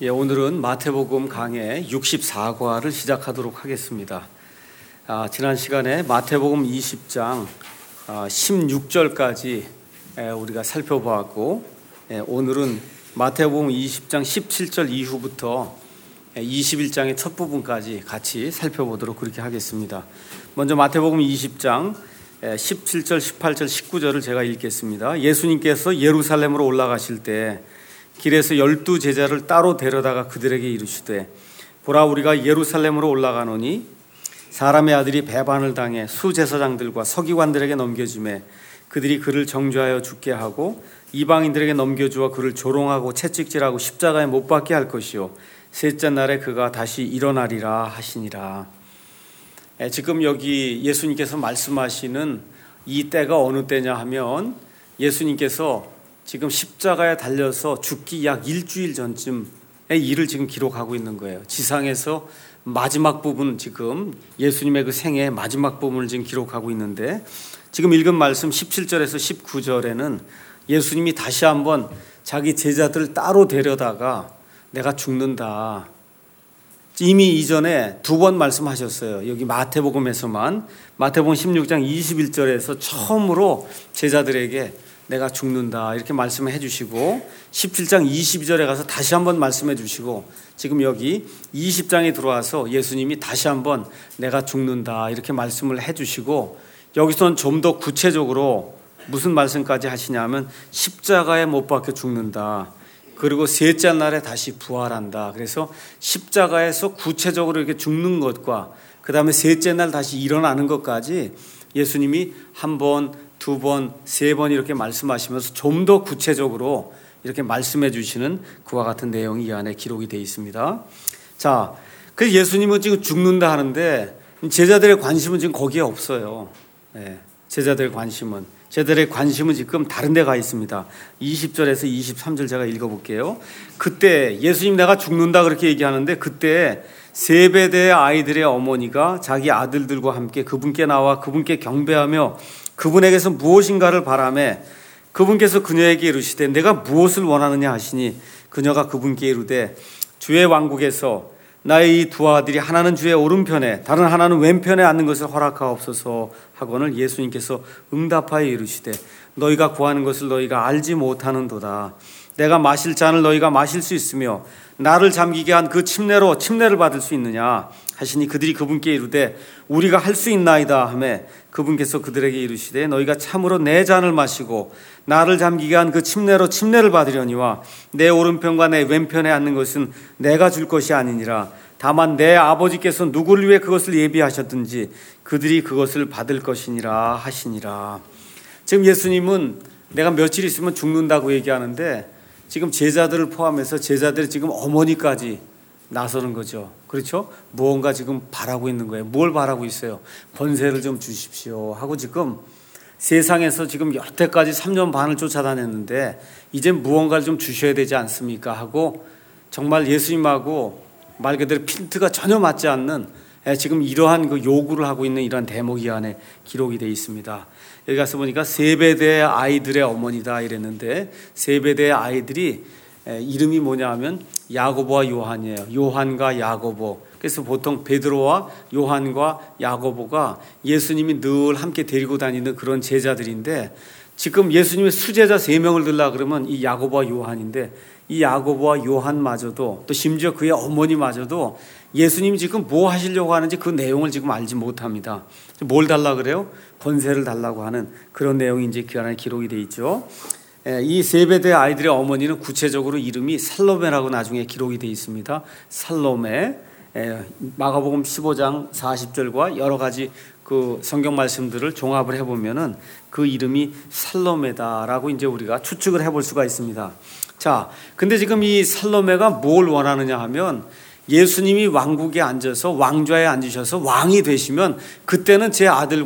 오늘은 마태복음 강해 64과를 시작하도록 하겠습니다. 지난 시간에 마태복음 20장 16절까지 우리가 살펴보았고, 오늘은 마태복음 20장 17절 이후부터 21장의 첫 부분까지 같이 살펴보도록 그렇게 하겠습니다. 먼저 마태복음 20장 17절, 18절, 19절을 제가 읽겠습니다. 예수님께서 예루살렘으로 올라가실 때 길에서 12 제자를 따로 데려다가 그들에게 이르시되, 보라, 우리가 예루살렘으로 올라가노니 사람의 아들이 배반을 당해 수제사장들과 서기관들에게 넘겨지매 그들이 그를 정죄하여 죽게 하고 이방인들에게 넘겨주어 그를 조롱하고 채찍질하고 십자가에 못 박게 할 것이요 셋째 날에 그가 다시 일어나리라 하시니라. 지금 여기 예수님께서 말씀하시는 이 때가 어느 때냐 하면, 예수님께서 지금 십자가에 달려서 죽기 약 일주일 전쯤의 일을 지금 기록하고 있는 거예요. 지상에서 마지막 부분, 지금 예수님의 그 생애의 마지막 부분을 지금 기록하고 있는데, 지금 읽은 말씀 17절에서 19절에는 예수님이 다시 한번 자기 제자들을 따로 데려다가 내가 죽는다, 이미 이전에 두 번 말씀하셨어요. 여기 마태복음에서만, 마태복음 16장 21절에서 처음으로 제자들에게 내가 죽는다 이렇게 말씀을 해주시고, 17장 22절에 가서 다시 한번 말씀해 주시고, 지금 여기 20장에 들어와서 예수님이 다시 한번 내가 죽는다 이렇게 말씀을 해주시고, 여기서는 좀 더 구체적으로 무슨 말씀까지 하시냐면 십자가에 못 박혀 죽는다, 그리고 셋째 날에 다시 부활한다. 그래서 십자가에서 구체적으로 이렇게 죽는 것과 그 다음에 셋째 날 다시 일어나는 것까지 예수님이 한 번, 두 번, 세 번 이렇게 말씀하시면서 좀 더 구체적으로 이렇게 말씀해 주시는 그와 같은 내용이 이 안에 기록이 되어 있습니다. 자, 그래서 예수님은 지금 죽는다 하는데 제자들의 관심은 지금 거기에 없어요. 제자들의 관심은 지금 다른 데 가 있습니다. 20절에서 23절 제가 읽어볼게요. 그때 예수님 내가 죽는다 그렇게 얘기하는데, 그때 세베대의 아이들의 어머니가 자기 아들들과 함께 그분께 나와 그분께 경배하며 그분에게서 무엇인가를 바라매 그분께서 그녀에게 이르시되 내가 무엇을 원하느냐 하시니, 그녀가 그분께 이르되 주의 왕국에서 나의 이 두 아들이 하나는 주의 오른편에 다른 하나는 왼편에 앉는 것을 허락하옵소서 하거늘 예수님께서 응답하여 이르시되 너희가 구하는 것을 너희가 알지 못하는도다. 내가 마실 잔을 너희가 마실 수 있으며 나를 잠기게 한 그 침례로 침례를 받을 수 있느냐 하시니, 그들이 그분께 이르되 우리가 할 수 있나이다 하매 그분께서 그들에게 이르시되 너희가 참으로 내 잔을 마시고 나를 잠기게 한 그 침례로 침례를 받으려니와 내 오른편과 내 왼편에 앉는 것은 내가 줄 것이 아니니라. 다만 내 아버지께서 누구를 위해 그것을 예비하셨든지 그들이 그것을 받을 것이니라 하시니라. 지금 예수님은 내가 며칠 있으면 죽는다고 얘기하는데, 지금 제자들을 포함해서 제자들이 지금 어머니까지 나서는 거죠. 그렇죠? 무언가 지금 바라고 있는 거예요. 뭘 바라고 있어요? 권세를 좀 주십시오 하고, 지금 세상에서 지금 여태까지 3년 반을 쫓아다녔는데 이제 무언가를 좀 주셔야 되지 않습니까 하고, 정말 예수님하고 말 그대로 핀트가 전혀 맞지 않는 지금 이러한 그 요구를 하고 있는 이러한 대목이 안에 기록이 되어 있습니다. 여기 가서 보니까 세베대의 아이들의 어머니다 이랬는데, 세베대의 아이들이 이름이 뭐냐 하면 야고보와 요한이에요. 요한과 야고보. 그래서 보통 베드로와 요한과 야고보가 예수님이 늘 함께 데리고 다니는 그런 제자들인데, 지금 예수님의 수제자 3명을 들라 그러면 이 야고보와 요한인데, 이 야고보와 요한마저도 또 심지어 그의 어머니마저도 예수님이 지금 뭐 하시려고 하는지 그 내용을 지금 알지 못합니다. 뭘 달라 그래요? 권세를 달라고 하는 그런 내용이 이제 그 안에 기록이 되어 있죠. 이 세베대 아이들의 어머니는 구체적으로 이름이 살로메라고 나중에 기록이 되어 있습니다. 살로메. 마가복음 15장 40절과 여러 가지 그 성경 말씀들을 종합을 해보면은 그 이름이 살로메다라고 이제 우리가 추측을 해볼 수가 있습니다. 자, 근데 지금 이 살로메가 뭘 원하느냐 하면, 예수님이 왕국에 앉아서 왕좌에 앉으셔서 왕이 되시면 그때는 제 아들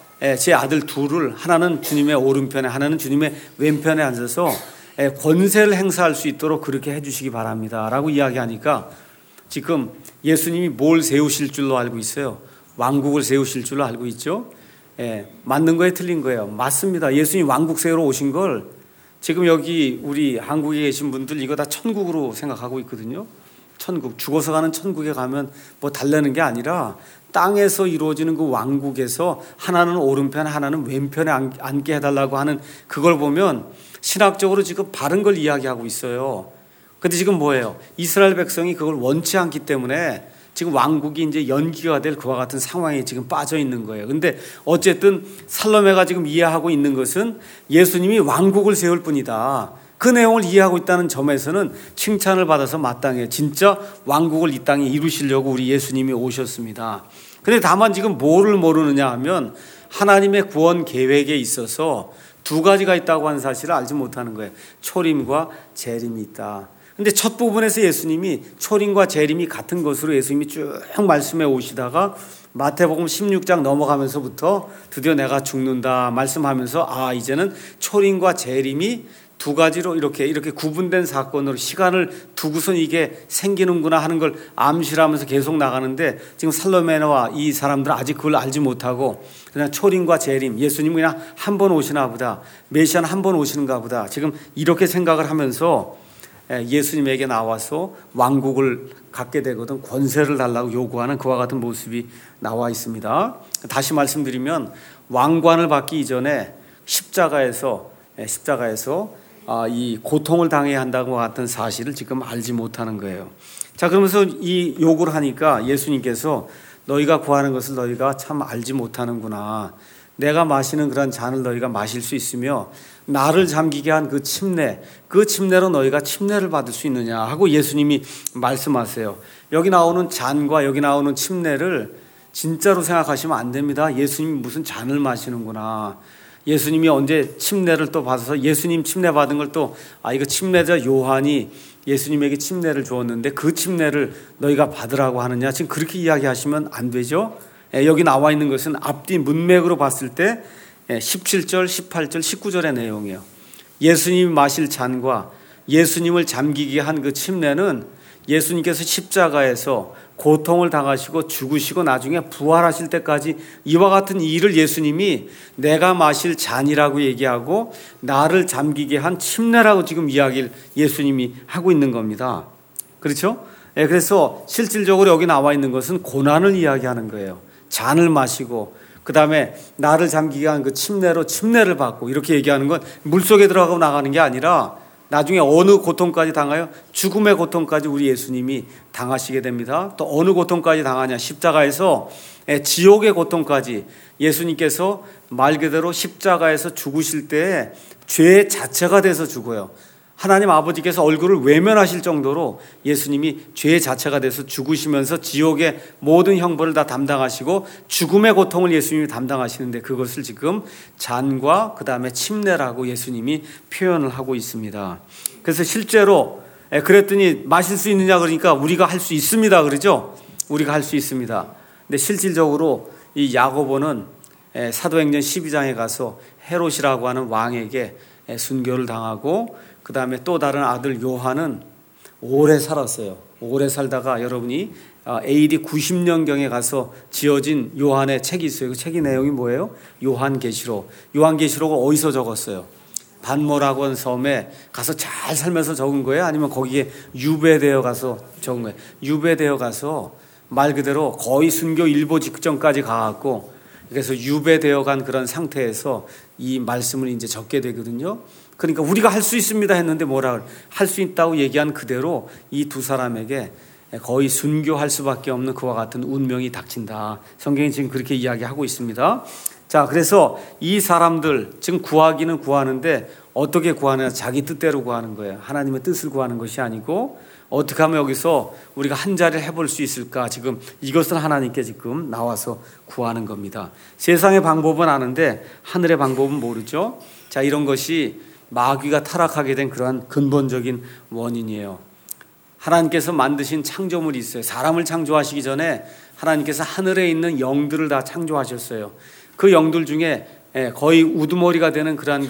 둘을, 하나는 주님의 오른편에 하나는 주님의 왼편에 앉아서 권세를 행사할 수 있도록 그렇게 해주시기 바랍니다 라고 이야기하니까, 지금 예수님이 뭘 세우실 줄로 알고 있어요? 왕국을 세우실 줄로 알고 있죠. 맞는 거에 틀린 거예요. 맞습니다. 예수님이 왕국 세우러 오신 걸 지금 여기 우리 한국에 계신 분들 이거 다 천국으로 생각하고 있거든요. 천국, 죽어서 가는 천국에 가면 뭐 달라는 게 아니라 땅에서 이루어지는 그 왕국에서 하나는 오른편 하나는 왼편에 앉게 해달라고 하는 그걸 보면 신학적으로 지금 바른 걸 이야기하고 있어요. 근데 지금 뭐예요? 이스라엘 백성이 그걸 원치 않기 때문에 지금 왕국이 이제 연기가 될 그와 같은 상황에 지금 빠져 있는 거예요. 근데 어쨌든 살로메가 지금 이해하고 있는 것은 예수님이 왕국을 세울 뿐이다. 그 내용을 이해하고 있다는 점에서는 칭찬을 받아서 마땅해. 진짜 왕국을 이 땅에 이루시려고 우리 예수님이 오셨습니다. 근데 다만 지금 뭐를 모르느냐 하면 하나님의 구원 계획에 있어서 두 가지가 있다고 하는 사실을 알지 못하는 거예요. 초림과 재림이 있다. 근데 첫 부분에서 예수님이 초림과 재림이 같은 것으로 예수님이 쭉 말씀해 오시다가 마태복음 16장 넘어가면서부터 드디어 내가 죽는다 말씀하면서 이제는 초림과 재림이 두 가지로 이렇게 구분된 사건으로 시간을 두고선 이게 생기는구나 하는 걸 암시를 하면서 계속 나가는데 지금 살로메와 이 사람들은 아직 그걸 알지 못하고 그냥 초림과 재림, 예수님이 그냥 한 번 오시나 보다, 메시아는 한 번 오시는가 보다 지금 이렇게 생각을 하면서 예수님에게 나와서 왕국을 갖게 되거든 권세를 달라고 요구하는 그와 같은 모습이 나와 있습니다. 다시 말씀드리면 왕관을 받기 이전에 십자가에서 이 고통을 당해야 한다고 같은 사실을 지금 알지 못하는 거예요. 자, 그러면서 이 요구를 하니까 예수님께서 너희가 구하는 것을 너희가 참 알지 못하는구나. 내가 마시는 그런 잔을 너희가 마실 수 있으며 나를 잠기게 한 그 침례로 너희가 침례를 받을 수 있느냐 하고 예수님이 말씀하세요. 여기 나오는 잔과 여기 나오는 침례를 진짜로 생각하시면 안 됩니다. 예수님이 무슨 잔을 마시는구나. 예수님이 언제 침례를 또 받아서 예수님 침례 받은 걸 또 이거 침례자 요한이 예수님에게 침례를 주었는데 그 침례를 너희가 받으라고 하느냐. 지금 그렇게 이야기하시면 안 되죠. 여기 나와 있는 것은 앞뒤 문맥으로 봤을 때 17절, 18절, 19절의 내용이에요. 예수님이 마실 잔과 예수님을 잠기게 한 그 침례는 예수님께서 십자가에서 고통을 당하시고 죽으시고 나중에 부활하실 때까지 이와 같은 일을 예수님이 내가 마실 잔이라고 얘기하고 나를 잠기게 한 침례라고 지금 이야기를 예수님이 하고 있는 겁니다. 그렇죠? 그래서 실질적으로 여기 나와 있는 것은 고난을 이야기하는 거예요. 잔을 마시고 그 다음에 나를 잠기게 한 그 침례로 침례를 받고 이렇게 얘기하는 건 물속에 들어가고 나가는 게 아니라 나중에 어느 고통까지 당하여 죽음의 고통까지 우리 예수님이 당하시게 됩니다. 또 어느 고통까지 당하냐, 십자가에서 지옥의 고통까지 예수님께서 말 그대로 십자가에서 죽으실 때 죄 자체가 돼서 죽어요. 하나님 아버지께서 얼굴을 외면하실 정도로 예수님이 죄 자체가 돼서 죽으시면서 지옥의 모든 형벌을 다 담당하시고 죽음의 고통을 예수님이 담당하시는데 그것을 지금 잔과 그 다음에 침례라고 예수님이 표현을 하고 있습니다. 그래서 실제로 그랬더니 마실 수 있느냐 그러니까 우리가 할 수 있습니다. 그러죠? 우리가 할 수 있습니다. 근데 실질적으로 이 야고보는 사도행전 12장에 가서 헤롯이라고 하는 왕에게 순교를 당하고 그 다음에 또 다른 아들 요한은 오래 살았어요. 오래 살다가 여러분이 AD 90년경에 가서 지어진 요한의 책이 있어요. 그 책의 내용이 뭐예요? 요한계시록. 요한계시록을 어디서 적었어요? 반모라고 하는 섬에 가서 잘 살면서 적은 거예요? 아니면 거기에 유배되어 가서 적은 거예요? 유배되어 가서 말 그대로 거의 순교 일보 직전까지 가갖고 그래서 유배되어 간 그런 상태에서 이 말씀을 이제 적게 되거든요. 그러니까 우리가 할 수 있습니다 했는데 뭐라 할 수 있다고 얘기한 그대로 이 두 사람에게 거의 순교할 수밖에 없는 그와 같은 운명이 닥친다. 성경이 지금 그렇게 이야기하고 있습니다. 자, 그래서 이 사람들 지금 구하기는 구하는데 어떻게 구하느냐? 자기 뜻대로 구하는 거예요. 하나님의 뜻을 구하는 것이 아니고 어떻게 하면 여기서 우리가 한 자리를 해볼 수 있을까? 지금 이것을 하나님께 지금 나와서 구하는 겁니다. 세상의 방법은 아는데 하늘의 방법은 모르죠. 자, 이런 것이 마귀가 타락하게 된 그러한 근본적인 원인이에요. 하나님께서 만드신 창조물이 있어요. 사람을 창조하시기 전에 하나님께서 하늘에 있는 영들을 다 창조하셨어요. 그 영들 중에 거의 우두머리가 되는 그러한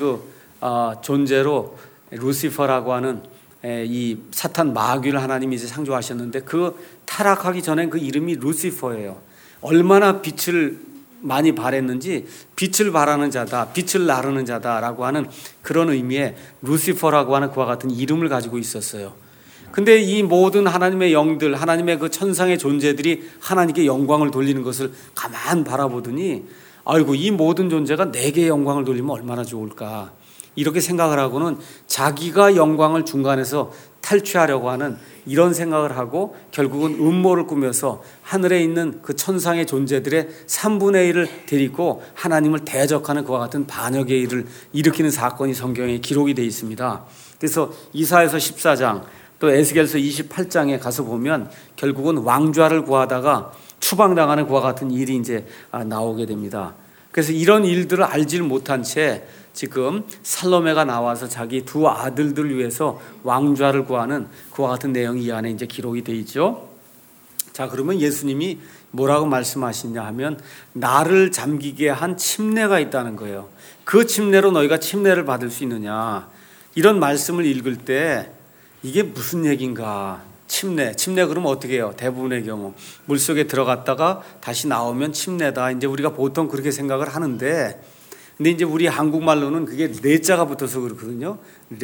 존재로 루시퍼라고 하는 이 사탄 마귀를 하나님이 이제 창조하셨는데 그 타락하기 전에 그 이름이 루시퍼예요. 얼마나 빛을 많이 바랬는지 빛을 발하는 자다, 빛을 나르는 자다라고 하는 그런 의미의 루시퍼라고 하는 그와 같은 이름을 가지고 있었어요. 근데 이 모든 하나님의 영들, 하나님의 그 천상의 존재들이 하나님께 영광을 돌리는 것을 가만 바라보더니 아이고, 이 모든 존재가 내게 영광을 돌리면 얼마나 좋을까, 이렇게 생각을 하고는 자기가 영광을 중간에서 탈취하려고 하는 이런 생각을 하고 결국은 음모를 꾸며서 하늘에 있는 그 천상의 존재들의 3분의 1을 데리고 하나님을 대적하는 그와 같은 반역의 일을 일으키는 사건이 성경에 기록이 되어 있습니다. 그래서 이사야서 14장 또 에스겔서 28장에 가서 보면 결국은 왕좌를 구하다가 추방당하는 그와 같은 일이 이제 나오게 됩니다. 그래서 이런 일들을 알지 못한 채 지금 살로메가 나와서 자기 두 아들들을 위해서 왕좌를 구하는 그와 같은 내용이 이 안에 이제 기록이 되어 있죠. 자, 그러면 예수님이 뭐라고 말씀하시냐 하면 나를 잠기게 한 침례가 있다는 거예요. 그 침례로 너희가 침례를 받을 수 있느냐, 이런 말씀을 읽을 때 이게 무슨 얘기인가. 침례 그러면 어떻게 해요? 대부분의 경우 물속에 들어갔다가 다시 나오면 침례다, 이제 우리가 보통 그렇게 생각을 하는데, 근데 이제 우리 한국말로는 그게 레자가 붙어서 그렇거든요.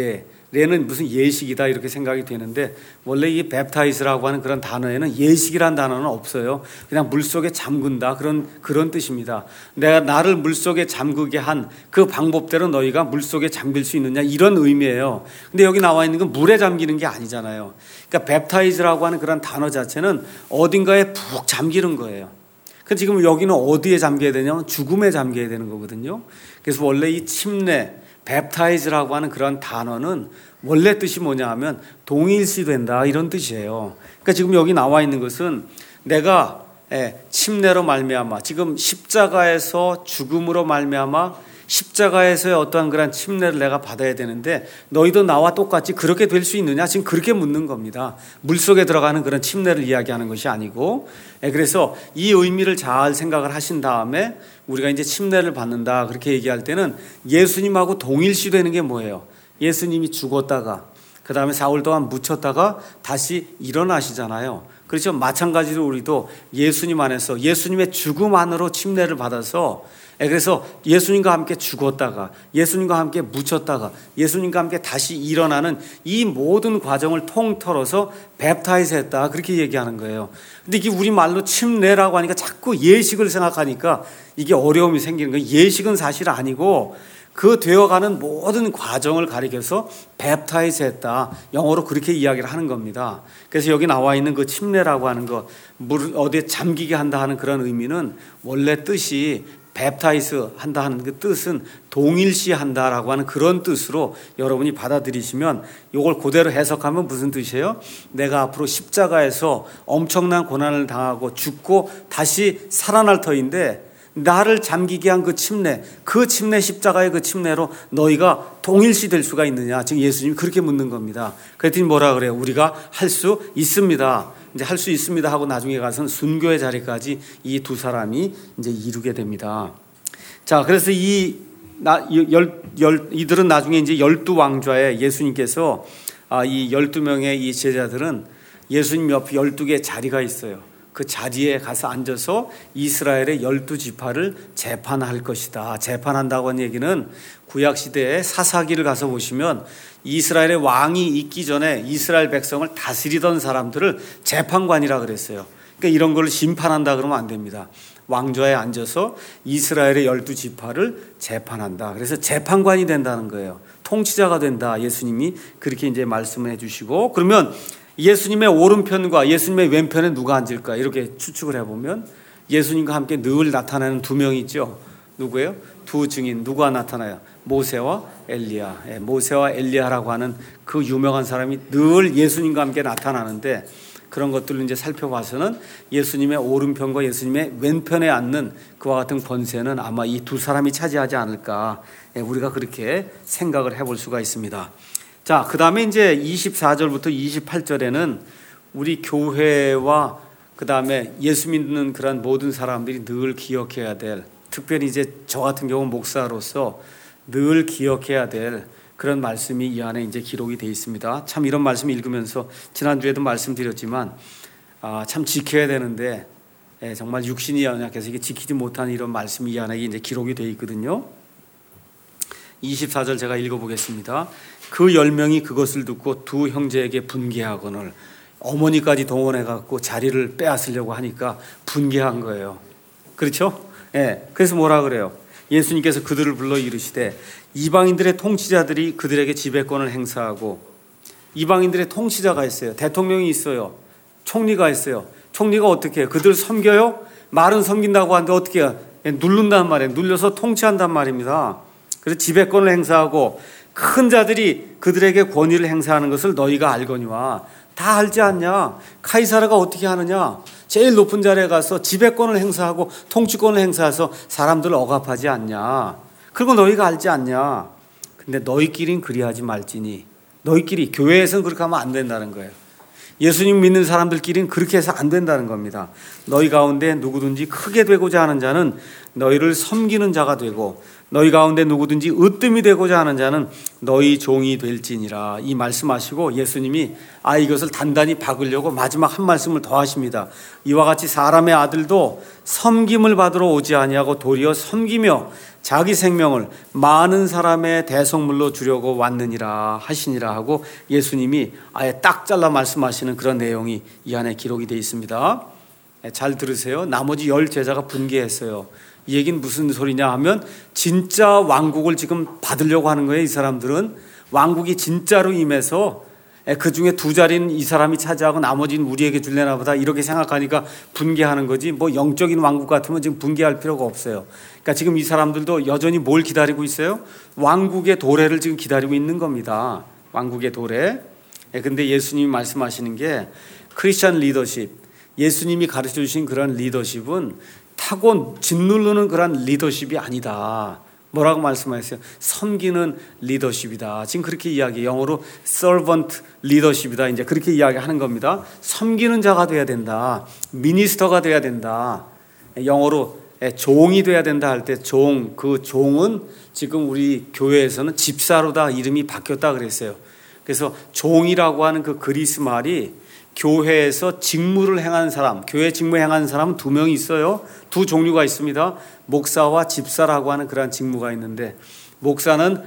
레는 무슨 예식이다 이렇게 생각이 되는데, 원래 이 팹타이즈라고 하는 그런 단어에는 예식이란 단어는 없어요. 그냥 물속에 잠근다, 그런 뜻입니다. 내가 나를 물속에 잠그게 한 그 방법대로 너희가 물속에 잠길 수 있느냐, 이런 의미예요. 근데 여기 나와 있는 건 물에 잠기는 게 아니잖아요. 그러니까 팹타이즈라고 하는 그런 단어 자체는 어딘가에 푹 잠기는 거예요. 지금 여기는 어디에 잠겨야 되냐면 죽음에 잠겨야 되는 거거든요. 그래서 원래 이 침례, 팹타이즈라고 하는 그런 단어는 원래 뜻이 뭐냐 하면 동일시 된다, 이런 뜻이에요. 그러니까 지금 여기 나와 있는 것은 내가 침례로 말미암아, 지금 십자가에서 죽음으로 말미암아 십자가에서의 어떠한 그런 침례를 내가 받아야 되는데 너희도 나와 똑같이 그렇게 될 수 있느냐, 지금 그렇게 묻는 겁니다. 물속에 들어가는 그런 침례를 이야기하는 것이 아니고, 그래서 이 의미를 잘 생각을 하신 다음에 우리가 이제 침례를 받는다 그렇게 얘기할 때는 예수님하고 동일시되는 게 뭐예요? 예수님이 죽었다가 그 다음에 4월 동안 묻혔다가 다시 일어나시잖아요. 그렇죠? 마찬가지로 우리도 예수님 안에서 예수님의 죽음 안으로 침례를 받아서, 그래서 예수님과 함께 죽었다가 예수님과 함께 묻혔다가 예수님과 함께 다시 일어나는 이 모든 과정을 통틀어서 팹타이즈 했다, 그렇게 얘기하는 거예요. 근데 이게 우리말로 침례라고 하니까 자꾸 예식을 생각하니까 이게 어려움이 생기는 거예요. 예식은 사실 아니고 그 되어가는 모든 과정을 가리켜서 팹타이즈 했다, 영어로 그렇게 이야기를 하는 겁니다. 그래서 여기 나와 있는 그 침례라고 하는 거, 물 어디에 잠기게 한다 하는 그런 의미는 원래 뜻이 팹타이즈 한다 하는 그 뜻은 동일시한다라고 하는 그런 뜻으로 여러분이 받아들이시면, 이걸 그대로 해석하면 무슨 뜻이에요? 내가 앞으로 십자가에서 엄청난 고난을 당하고 죽고 다시 살아날 터인데 나를 잠기게 한 그 침례 십자가의 그 침례로 너희가 동일시 될 수가 있느냐, 지금 예수님이 그렇게 묻는 겁니다. 그랬더니 뭐라 그래요? 우리가 할 수 있습니다. 이제 할 수 있습니다 하고 나중에 가서는 순교의 자리까지 이 두 사람이 이제 이루게 됩니다. 자, 그래서 이들은 나중에 이제 12왕좌에 예수님께서 이 12명의 이 제자들은 예수님 옆에 12개의 자리가 있어요. 그 자리에 가서 앉아서 이스라엘의 12지파를 재판할 것이다. 재판한다고 하는 얘기는 구약시대의 사사기를 가서 보시면 이스라엘의 왕이 있기 전에 이스라엘 백성을 다스리던 사람들을 재판관이라 그랬어요. 그러니까 이런 걸 심판한다 그러면 안 됩니다. 왕좌에 앉아서 이스라엘의 12지파를 재판한다. 그래서 재판관이 된다는 거예요. 통치자가 된다. 예수님이 그렇게 이제 말씀을 해주시고, 그러면 예수님의 오른편과 예수님의 왼편에 누가 앉을까, 이렇게 추측을 해보면 예수님과 함께 늘 나타나는 두 명이 있죠. 누구예요? 두 증인. 누가 나타나요? 모세와 엘리야. 모세와 엘리야라고 하는 그 유명한 사람이 늘 예수님과 함께 나타나는데, 그런 것들을 이제 살펴봐서는 예수님의 오른편과 예수님의 왼편에 앉는 그와 같은 권세는 아마 이 두 사람이 차지하지 않을까, 우리가 그렇게 생각을 해볼 수가 있습니다. 자, 그 다음에 이제 24절부터 28절에는 우리 교회와 그 다음에 예수 믿는 그런 모든 사람들이 늘 기억해야 될, 특별히 이제 저 같은 경우 목사로서 늘 기억해야 될 그런 말씀이 이 안에 이제 기록이 되어 있습니다. 참 이런 말씀 읽으면서 지난주에도 말씀드렸지만 참 지켜야 되는데 정말 육신이 연약해서 이게 지키지 못하는 이런 말씀이 이 안에 이제 기록이 되어 있거든요. 24절 제가 읽어보겠습니다. 그 10명이 그것을 듣고 두 형제에게 분개하거늘, 어머니까지 동원해갖고 자리를 빼앗으려고 하니까 분개한 거예요. 그렇죠? 그래서 뭐라 그래요? 예수님께서 그들을 불러 이르시되 이방인들의 통치자들이 그들에게 지배권을 행사하고, 이방인들의 통치자가 있어요. 대통령이 있어요. 총리가 있어요. 총리가 어떻게 해요? 그들을 섬겨요? 말은 섬긴다고 하는데 어떻게 해요? 누른단 말이에요. 눌려서 통치한단 말입니다. 그래서 지배권을 행사하고 큰 자들이 그들에게 권위를 행사하는 것을 너희가 알거니와. 다 알지 않냐? 카이사르가 어떻게 하느냐? 제일 높은 자리에 가서 지배권을 행사하고 통치권을 행사해서 사람들을 억압하지 않냐? 그리고 너희가 알지 않냐? 근데 너희끼리는 그리하지 말지니. 너희끼리, 교회에서는 그렇게 하면 안 된다는 거예요. 예수님 믿는 사람들끼리는 그렇게 해서 안 된다는 겁니다. 너희 가운데 누구든지 크게 되고자 하는 자는 너희를 섬기는 자가 되고, 너희 가운데 누구든지 으뜸이 되고자 하는 자는 너희 종이 될지니라. 이 말씀하시고 예수님이 이것을 단단히 박으려고 마지막 한 말씀을 더 하십니다. 이와 같이 사람의 아들도 섬김을 받으러 오지 아니하고 도리어 섬기며 자기 생명을 많은 사람의 대속물로 주려고 왔느니라 하시니라 하고, 예수님이 아예 딱 잘라 말씀하시는 그런 내용이 이 안에 기록이 되어 있습니다. 잘 들으세요. 나머지 10 제자가 분개했어요. 이 얘기는 무슨 소리냐 하면 진짜 왕국을 지금 받으려고 하는 거예요. 이 사람들은 왕국이 진짜로 임해서 그 중에 2 자리는 이 사람이 차지하고 나머지는 우리에게 줄래나 보다, 이렇게 생각하니까 분개하는 거지, 뭐 영적인 왕국 같으면 지금 분개할 필요가 없어요. 그러니까 지금 이 사람들도 여전히 뭘 기다리고 있어요? 왕국의 도래를 지금 기다리고 있는 겁니다. 왕국의 도래. 근데 예수님이 말씀하시는 게 크리스천 리더십, 예수님이 가르쳐 주신 그런 리더십은 타고 짓누르는 그런 리더십이 아니다. 뭐라고 말씀하셨어요? 섬기는 리더십이다. 지금 그렇게 이야기, 영어로 servant leadership이다. 이제 그렇게 이야기하는 겁니다. 섬기는 자가 돼야 된다. 미니스터가 돼야 된다. 영어로 종이 돼야 된다 할 때 종, 그 종은 지금 우리 교회에서는 집사로다 이름이 바뀌었다 그랬어요. 그래서 종이라고 하는 그 그리스 말이 교회에서 직무를 행하는 사람, 교회 직무 행하는 사람은 2명이 있어요. 2 종류가 있습니다. 목사와 집사라고 하는 그러한 직무가 있는데, 목사는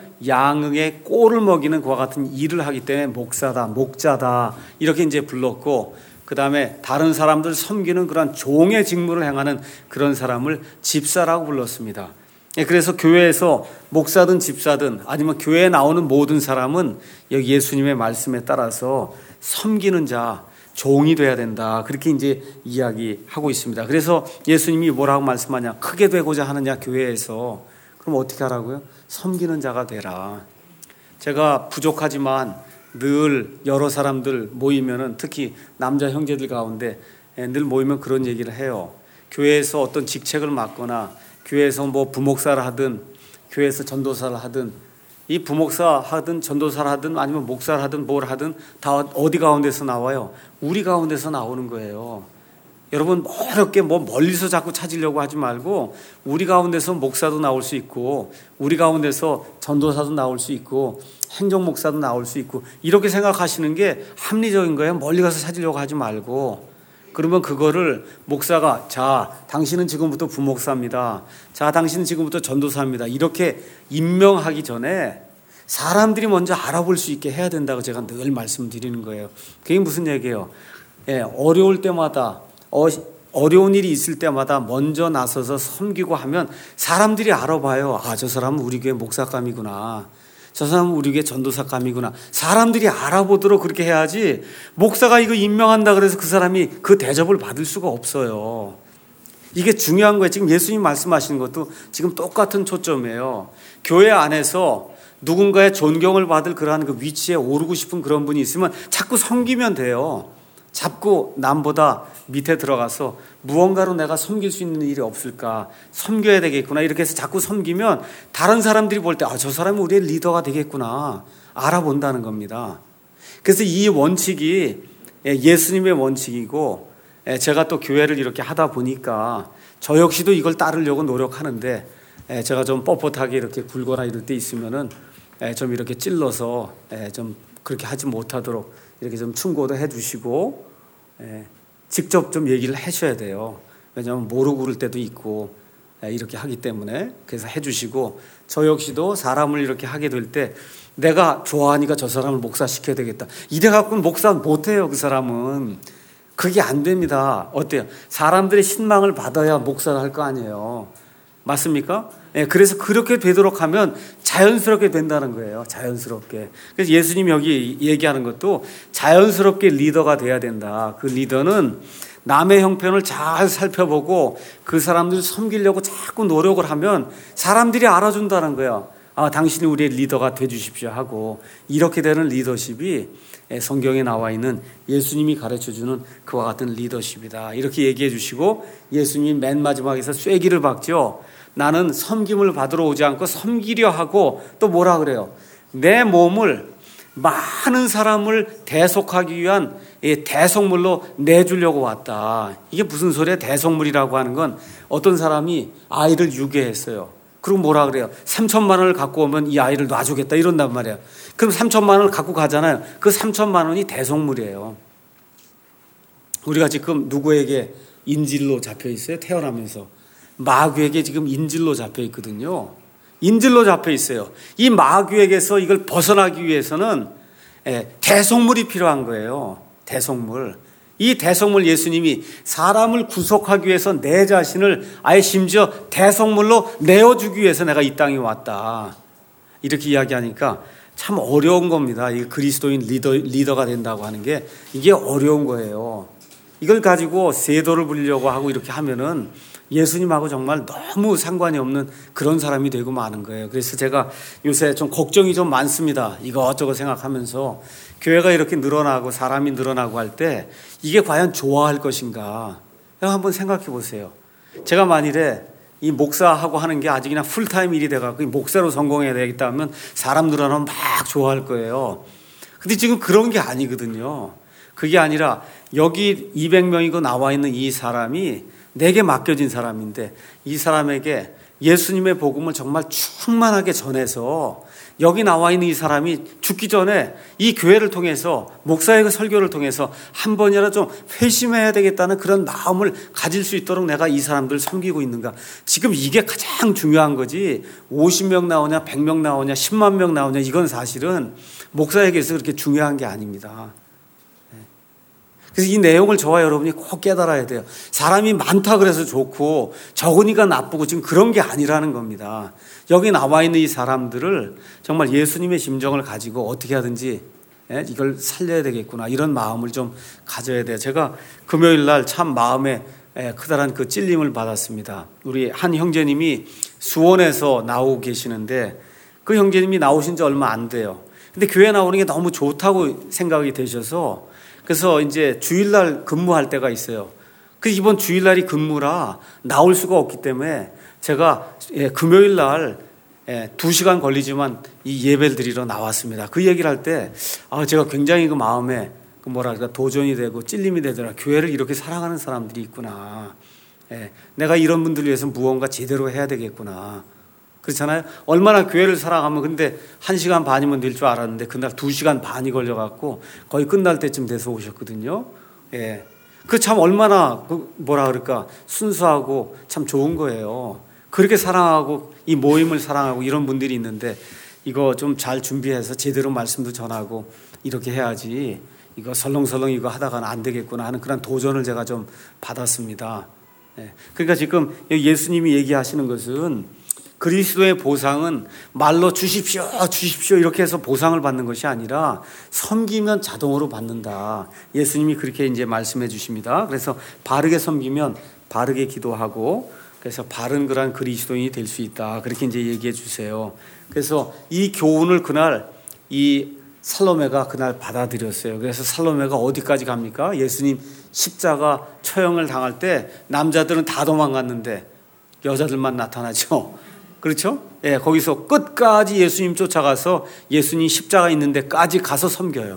양의 꼴을 먹이는 그와 같은 일을 하기 때문에 목사다, 목자다 이렇게 이제 불렀고, 그 다음에 다른 사람들 섬기는 그런 종의 직무를 행하는 그런 사람을 집사라고 불렀습니다. 그래서 교회에서 목사든 집사든 아니면 교회에 나오는 모든 사람은 여기 예수님의 말씀에 따라서 섬기는 자, 종이 돼야 된다. 그렇게 이제 이야기하고 있습니다. 그래서 예수님이 뭐라고 말씀하냐? 크게 되고자 하느냐 교회에서. 그럼 어떻게 하라고요? 섬기는 자가 되라. 제가 부족하지만 늘 여러 사람들 모이면은, 특히 남자 형제들 가운데 늘 모이면 그런 얘기를 해요. 교회에서 어떤 직책을 맡거나 교회에서 뭐 부목사를 하든 교회에서 전도사를 하든, 이 부목사 하든 전도사를 하든 아니면 목사를 하든 뭘 하든 다 어디 가운데서 나와요? 우리 가운데서 나오는 거예요. 여러분 어렵게 뭐 멀리서 자꾸 찾으려고 하지 말고, 우리 가운데서 목사도 나올 수 있고, 우리 가운데서 전도사도 나올 수 있고, 행정목사도 나올 수 있고, 이렇게 생각하시는 게 합리적인 거예요. 멀리 가서 찾으려고 하지 말고. 그러면 그거를 목사가, 자, 당신은 지금부터 부목사입니다. 자, 당신은 지금부터 전도사입니다. 이렇게 임명하기 전에 사람들이 먼저 알아볼 수 있게 해야 된다고 제가 늘 말씀드리는 거예요. 그게 무슨 얘기예요? 어려울 때마다, 어려운 일이 있을 때마다 먼저 나서서 섬기고 하면 사람들이 알아봐요. 저 사람은 우리 교회 목사감이구나. 저 사람은 우리 교회 전도사감이구나. 사람들이 알아보도록 그렇게 해야지, 목사가 이거 임명한다 그래서 그 사람이 그 대접을 받을 수가 없어요. 이게 중요한 거예요. 지금 예수님 말씀하시는 것도 지금 똑같은 초점이에요. 교회 안에서 누군가의 존경을 받을 그러한 그 위치에 오르고 싶은 그런 분이 있으면 자꾸 섬기면 돼요. 자꾸 남보다 밑에 들어가서 무언가로 내가 섬길 수 있는 일이 없을까, 섬겨야 되겠구나, 이렇게 해서 자꾸 섬기면 다른 사람들이 볼 때 저 사람이 우리의 리더가 되겠구나 알아본다는 겁니다. 그래서 이 원칙이 예수님의 원칙이고, 제가 또 교회를 이렇게 하다 보니까 저 역시도 이걸 따르려고 노력하는데, 제가 좀 뻣뻣하게 이렇게 굴거나 이럴 때 있으면은 좀 이렇게 찔러서 좀 그렇게 하지 못하도록 이렇게 좀 충고도 해주시고, 직접 좀 얘기를 하셔야 돼요. 왜냐하면 모르고 그럴 때도 있고 이렇게 하기 때문에 그래서 해주시고, 저 역시도 사람을 이렇게 하게 될 때 내가 좋아하니까 저 사람을 목사시켜야 되겠다 이래 갖고는 목사 못해요. 그 사람은 그게 안 됩니다. 어때요? 사람들의 신망을 받아야 목사를 할 거 아니에요. 맞습니까? 그래서 그렇게 되도록 하면 자연스럽게 된다는 거예요. 자연스럽게. 그래서 예수님이 여기 얘기하는 것도 자연스럽게 리더가 돼야 된다. 그 리더는 남의 형편을 잘 살펴보고 그 사람들을 섬기려고 자꾸 노력을 하면 사람들이 알아준다는 거예요. 아, 당신이 우리의 리더가 돼주십시오 하고, 이렇게 되는 리더십이 성경에 나와 있는 예수님이 가르쳐주는 그와 같은 리더십이다. 이렇게 얘기해 주시고, 예수님이 맨 마지막에서 쐐기를 박죠. 나는 섬김을 받으러 오지 않고 섬기려 하고, 또 뭐라 그래요? 내 몸을 많은 사람을 대속하기 위한 대속물로 내주려고 왔다. 이게 무슨 소리야? 대속물이라고 하는 건 어떤 사람이 아이를 유괴했어요. 그리고 뭐라 그래요? 3천만 원을 갖고 오면 이 아이를 놔주겠다 이런단 말이에요. 그럼 3천만 원을 갖고 가잖아요. 그 3천만 원이 대속물이에요. 우리가 지금 누구에게 인질로 잡혀 있어요? 태어나면서 마귀에게 지금 인질로 잡혀 있거든요. 인질로 잡혀 있어요. 이 마귀에게서 이걸 벗어나기 위해서는 대속물이 필요한 거예요. 대속물. 이 대속물, 예수님이 사람을 구속하기 위해서 내 자신을 아예 심지어 대속물로 내어주기 위해서 내가 이 땅에 왔다. 이렇게 이야기하니까 참 어려운 겁니다. 이 그리스도인 리더가 된다고 하는 게 이게 어려운 거예요. 이걸 가지고 세도를 부리려고 하고 이렇게 하면은 예수님하고 정말 너무 상관이 없는 그런 사람이 되고 마는 거예요. 그래서 제가 요새 좀 걱정이 좀 많습니다. 이것저것 생각하면서 교회가 이렇게 늘어나고 사람이 늘어나고 할 때 이게 과연 좋아할 것인가? 한번 생각해 보세요. 제가 만일에 이 목사하고 하는 게 아직 그냥 풀타임 일이 돼갖고 목사로 성공해야 되겠다 하면 사람 늘어나면 막 좋아할 거예요. 근데 지금 그런 게 아니거든요. 그게 아니라 여기 200명이고 나와 있는 이 사람이 내게 맡겨진 사람인데, 이 사람에게 예수님의 복음을 정말 충만하게 전해서 여기 나와 있는 이 사람이 죽기 전에 이 교회를 통해서, 목사의 그 설교를 통해서 한 번이라도 좀 회심해야 되겠다는 그런 마음을 가질 수 있도록 내가 이 사람들을 섬기고 있는가. 지금 이게 가장 중요한 거지 50명 나오냐 100명 나오냐 10만 명 나오냐 이건 사실은 목사에게서 그렇게 중요한 게 아닙니다. 그래서 이 내용을 저와 여러분이 꼭 깨달아야 돼요. 사람이 많다 그래서 좋고 적으니까 나쁘고 지금 그런 게 아니라는 겁니다. 여기 나와 있는 이 사람들을 정말 예수님의 심정을 가지고 어떻게 하든지 이걸 살려야 되겠구나, 이런 마음을 좀 가져야 돼요. 제가 금요일 날 참 마음에 크다란 그 찔림을 받았습니다. 우리 한 형제님이 수원에서 나오고 계시는데 그 형제님이 나오신 지 얼마 안 돼요. 근데 교회 나오는 게 너무 좋다고 생각이 되셔서 그래서 이제 주일날 근무할 때가 있어요. 그 이번 주일날이 근무라 나올 수가 없기 때문에 제가 금요일날 2시간 걸리지만 이 예배를 드리러 나왔습니다. 그 얘기를 할 때 제가 굉장히 그 마음에 그 뭐랄까 도전이 되고 찔림이 되더라. 교회를 이렇게 사랑하는 사람들이 있구나. 내가 이런 분들 위해서 무언가 제대로 해야 되겠구나. 그렇잖아요. 얼마나 교회를 사랑하면. 근데 1시간 반이면 될 줄 알았는데 그날 2시간 반이 걸려갖고 거의 끝날 때쯤 돼서 오셨거든요. 그 참 얼마나 뭐라 그럴까 순수하고 참 좋은 거예요. 그렇게 사랑하고 이 모임을 사랑하고 이런 분들이 있는데 이거 좀 잘 준비해서 제대로 말씀도 전하고 이렇게 해야지 이거 설렁설렁 이거 하다가는 안 되겠구나 하는 그런 도전을 제가 좀 받았습니다. 그러니까 지금 예수님이 얘기하시는 것은 그리스도의 보상은 말로 주십시오, 주십시오 이렇게 해서 보상을 받는 것이 아니라 섬기면 자동으로 받는다. 예수님이 그렇게 이제 말씀해 주십니다. 그래서 바르게 섬기면 바르게 기도하고 그래서 바른 그런 그리스도인이 될 수 있다. 그렇게 이제 얘기해 주세요. 그래서 이 교훈을 그날 이 살로메가 그날 받아들였어요. 그래서 살로메가 어디까지 갑니까? 예수님 십자가 처형을 당할 때 남자들은 다 도망갔는데 여자들만 나타나죠. 그렇죠? 거기서 끝까지 예수님 쫓아가서 예수님 십자가 있는 데까지 가서 섬겨요.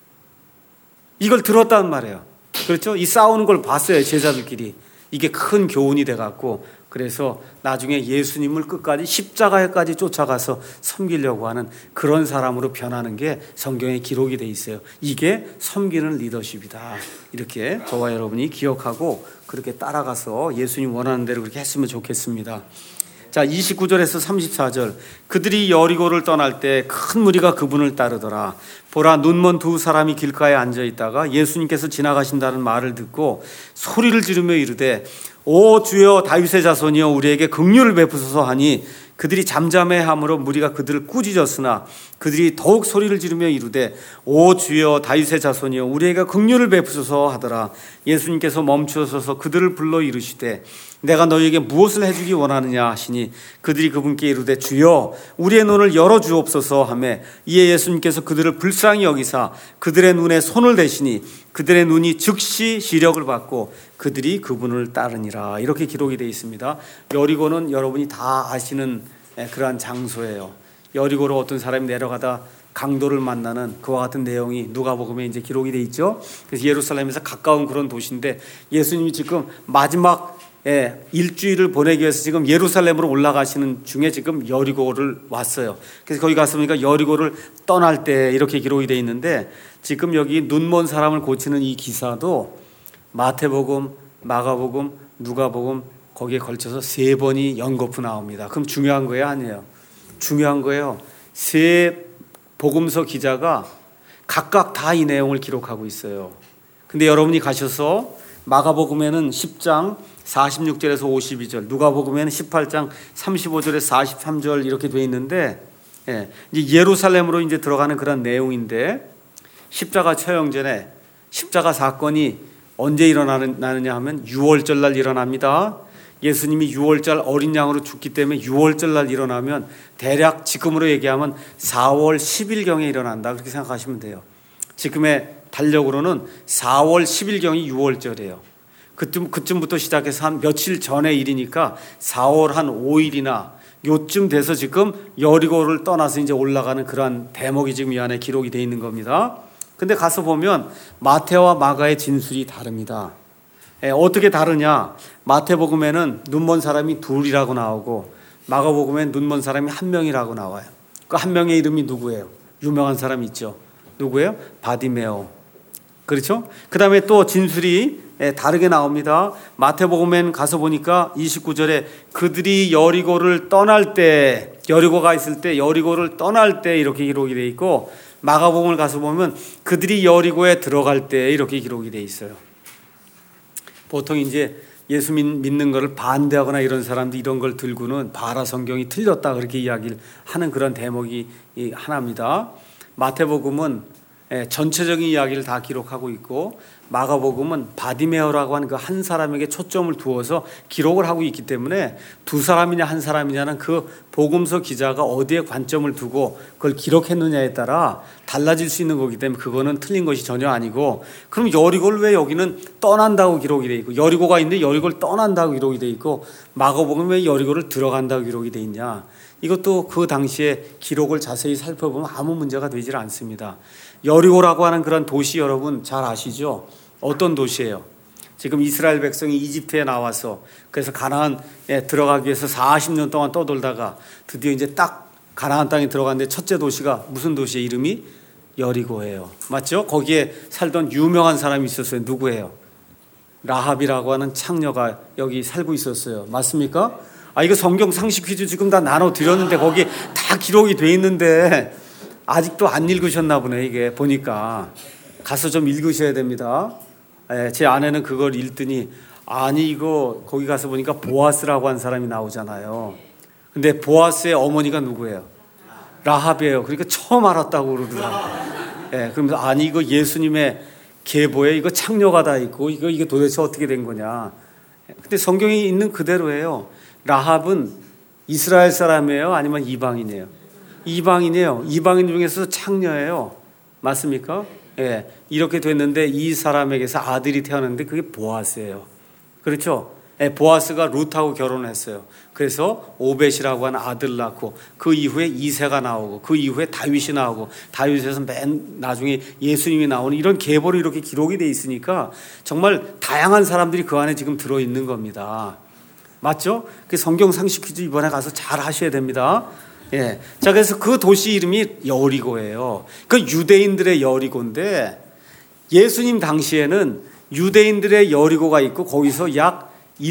이걸 들었단 말이에요. 그렇죠? 이 싸우는 걸 봤어요, 제자들끼리. 이게 큰 교훈이 돼갖고 그래서 나중에 예수님을 끝까지 십자가에까지 쫓아가서 섬기려고 하는 그런 사람으로 변하는 게 성경에 기록이 돼 있어요. 이게 섬기는 리더십이다. 이렇게 저와 여러분이 기억하고 그렇게 따라가서 예수님 원하는 대로 그렇게 했으면 좋겠습니다. 자, 29절에서 34절. 그들이 여리고를 떠날 때 큰 무리가 그분을 따르더라. 보라, 눈먼 두 사람이 길가에 앉아 있다가 예수님께서 지나가신다는 말을 듣고 소리를 지르며 이르되, 오 주여 다윗의 자손이여 우리에게 긍휼을 베푸소서 하니, 그들이 잠잠해함으로 무리가 그들을 꾸짖었으나 그들이 더욱 소리를 지르며 이르되, 오 주여 다윗의 자손이여 우리에게 긍휼을 베푸소서 하더라. 예수님께서 멈추어서서 그들을 불러 이르시되, 내가 너희에게 무엇을 해주기 원하느냐 하시니, 그들이 그분께 이르되, 주여 우리의 눈을 열어주옵소서 하매, 이에 예수님께서 그들을 불쌍히 여기사 그들의 눈에 손을 대시니 그들의 눈이 즉시 시력을 받고 그들이 그분을 따르니라. 이렇게 기록이 되어 있습니다. 여리고는 여러분이 다 아시는 그러한 장소예요. 여리고로 어떤 사람이 내려가다 강도를 만나는 그와 같은 내용이 누가복음에 이제 기록이 되어 있죠. 그래서 예루살렘에서 가까운 그런 도시인데, 예수님이 지금 마지막 일주일을 보내기 위해서 지금 예루살렘으로 올라가시는 중에 지금 여리고를 왔어요. 그래서 거기 가서 보니까 여리고를 떠날 때 이렇게 기록이 되어 있는데, 지금 여기 눈먼 사람을 고치는 이 기사도 마태복음, 마가복음, 누가복음 거기에 걸쳐서 3번이 연거푸 나옵니다. 그럼 중요한 거예요, 아니에요? 중요한 거예요. 세 복음서 기자가 각각 다 이 내용을 기록하고 있어요. 근데 여러분이 가셔서 마가복음에는 10장 46절에서 52절, 누가복음에는 18장 35절에서 43절 이렇게 돼 있는데, 이제 예루살렘으로 이제 들어가는 그런 내용인데, 십자가 처형 전에 십자가 사건이 언제 일어나느냐 하면 6월절 날 일어납니다. 예수님이 6월절 어린 양으로 죽기 때문에 6월절 날 일어나면 대략 지금으로 얘기하면 4월 10일경에 일어난다, 그렇게 생각하시면 돼요. 지금의 달력으로는 4월 10일경이 6월절이에요. 그쯤부터 시작해서 한 며칠 전의 일이니까 4월 한 5일이나 요쯤 돼서 지금 여리고를 떠나서 이제 올라가는 그러한 대목이 지금 이 안에 기록이 되어 있는 겁니다. 근데 가서 보면 마태와 마가의 진술이 다릅니다. 어떻게 다르냐? 마태복음에는 눈먼 사람이 둘이라고 나오고, 마가복음에는 눈먼 사람이 한 명이라고 나와요. 그 한 명의 이름이 누구예요? 유명한 사람 있죠. 누구예요? 바디메오. 그렇죠? 그 다음에 또 진술이 다르게 나옵니다. 마태복음엔 가서 보니까 29절에 그들이 여리고를 떠날 때, 여리고가 있을 때, 여리고를 떠날 때 이렇게 기록이 되어 있고, 마가복음을 가서 보면 그들이 여리고에 들어갈 때 이렇게 기록이 되어 있어요. 보통 이제 예수 믿는 것을 반대하거나 이런 사람들이 이런 걸 들고는 바라 성경이 틀렸다 그렇게 이야기를 하는 그런 대목이 하나입니다. 마태복음은 전체적인 이야기를 다 기록하고 있고, 마가복음은 바디메오라고 하는 그 한 사람에게 초점을 두어서 기록을 하고 있기 때문에 두 사람이냐 한 사람이냐는 그 복음서 기자가 어디에 관점을 두고 그걸 기록했느냐에 따라 달라질 수 있는 거기 때문에 그거는 틀린 것이 전혀 아니고, 그럼 여리고를 왜 여기는 떠난다고 기록이 돼 있고, 여리고가 있는데 여리고를 떠난다고 기록이 돼 있고, 마가복음은 왜 여리고를 들어간다고 기록이 돼 있냐? 이것도 그 당시에 기록을 자세히 살펴보면 아무 문제가 되질 않습니다. 여리고라고 하는 그런 도시 여러분 잘 아시죠? 어떤 도시예요? 지금 이스라엘 백성이 이집트에 나와서 그래서 가나안에 들어가기 위해서 40년 동안 떠돌다가 드디어 이제 딱 가나안 땅에 들어갔는데 첫째 도시가 무슨 도시의 이름이? 여리고예요. 맞죠? 거기에 살던 유명한 사람이 있었어요. 누구예요? 라합이라고 하는 창녀가 여기 살고 있었어요. 맞습니까? 이거 성경 상식 퀴즈 지금 다 나눠드렸는데 거기 다 기록이 돼 있는데 아직도 안 읽으셨나 보네. 이게 보니까 가서 좀 읽으셔야 됩니다. 제 아내는 그걸 읽더니, 아니 이거 거기 가서 보니까 보아스라고 한 사람이 나오잖아요. 근데 보아스의 어머니가 누구예요? 라합이에요. 그러니까 처음 알았다고 그러더라고요. 그러면서 아니 이거 예수님의 계보에 이거 창녀가 다 있고 이게 도대체 어떻게 된 거냐. 근데 성경이 있는 그대로예요. 라합은 이스라엘 사람이에요? 아니면 이방인이에요? 이방인이에요. 이방인 중에서 창녀예요. 맞습니까? 이렇게 됐는데 이 사람에게서 아들이 태어났는데 그게 보아스예요. 그렇죠? 보아스가 룻하고 결혼했어요. 그래서 오벳이라고 하는 아들을 낳고, 그 이후에 이새가 나오고, 그 이후에 다윗이 나오고, 다윗에서 맨 나중에 예수님이 나오는 이런 계보로 이렇게 기록이 돼 있으니까 정말 다양한 사람들이 그 안에 지금 들어있는 겁니다. 맞죠? 그 성경 상식 퀴즈 이번에 가서 잘 하셔야 됩니다. 예. 자, 그래서 그 도시 이름이 여리고예요. 그 유대인들의 여리고인데 예수님 당시에는 유대인들의 여리고가 있고 거기서 약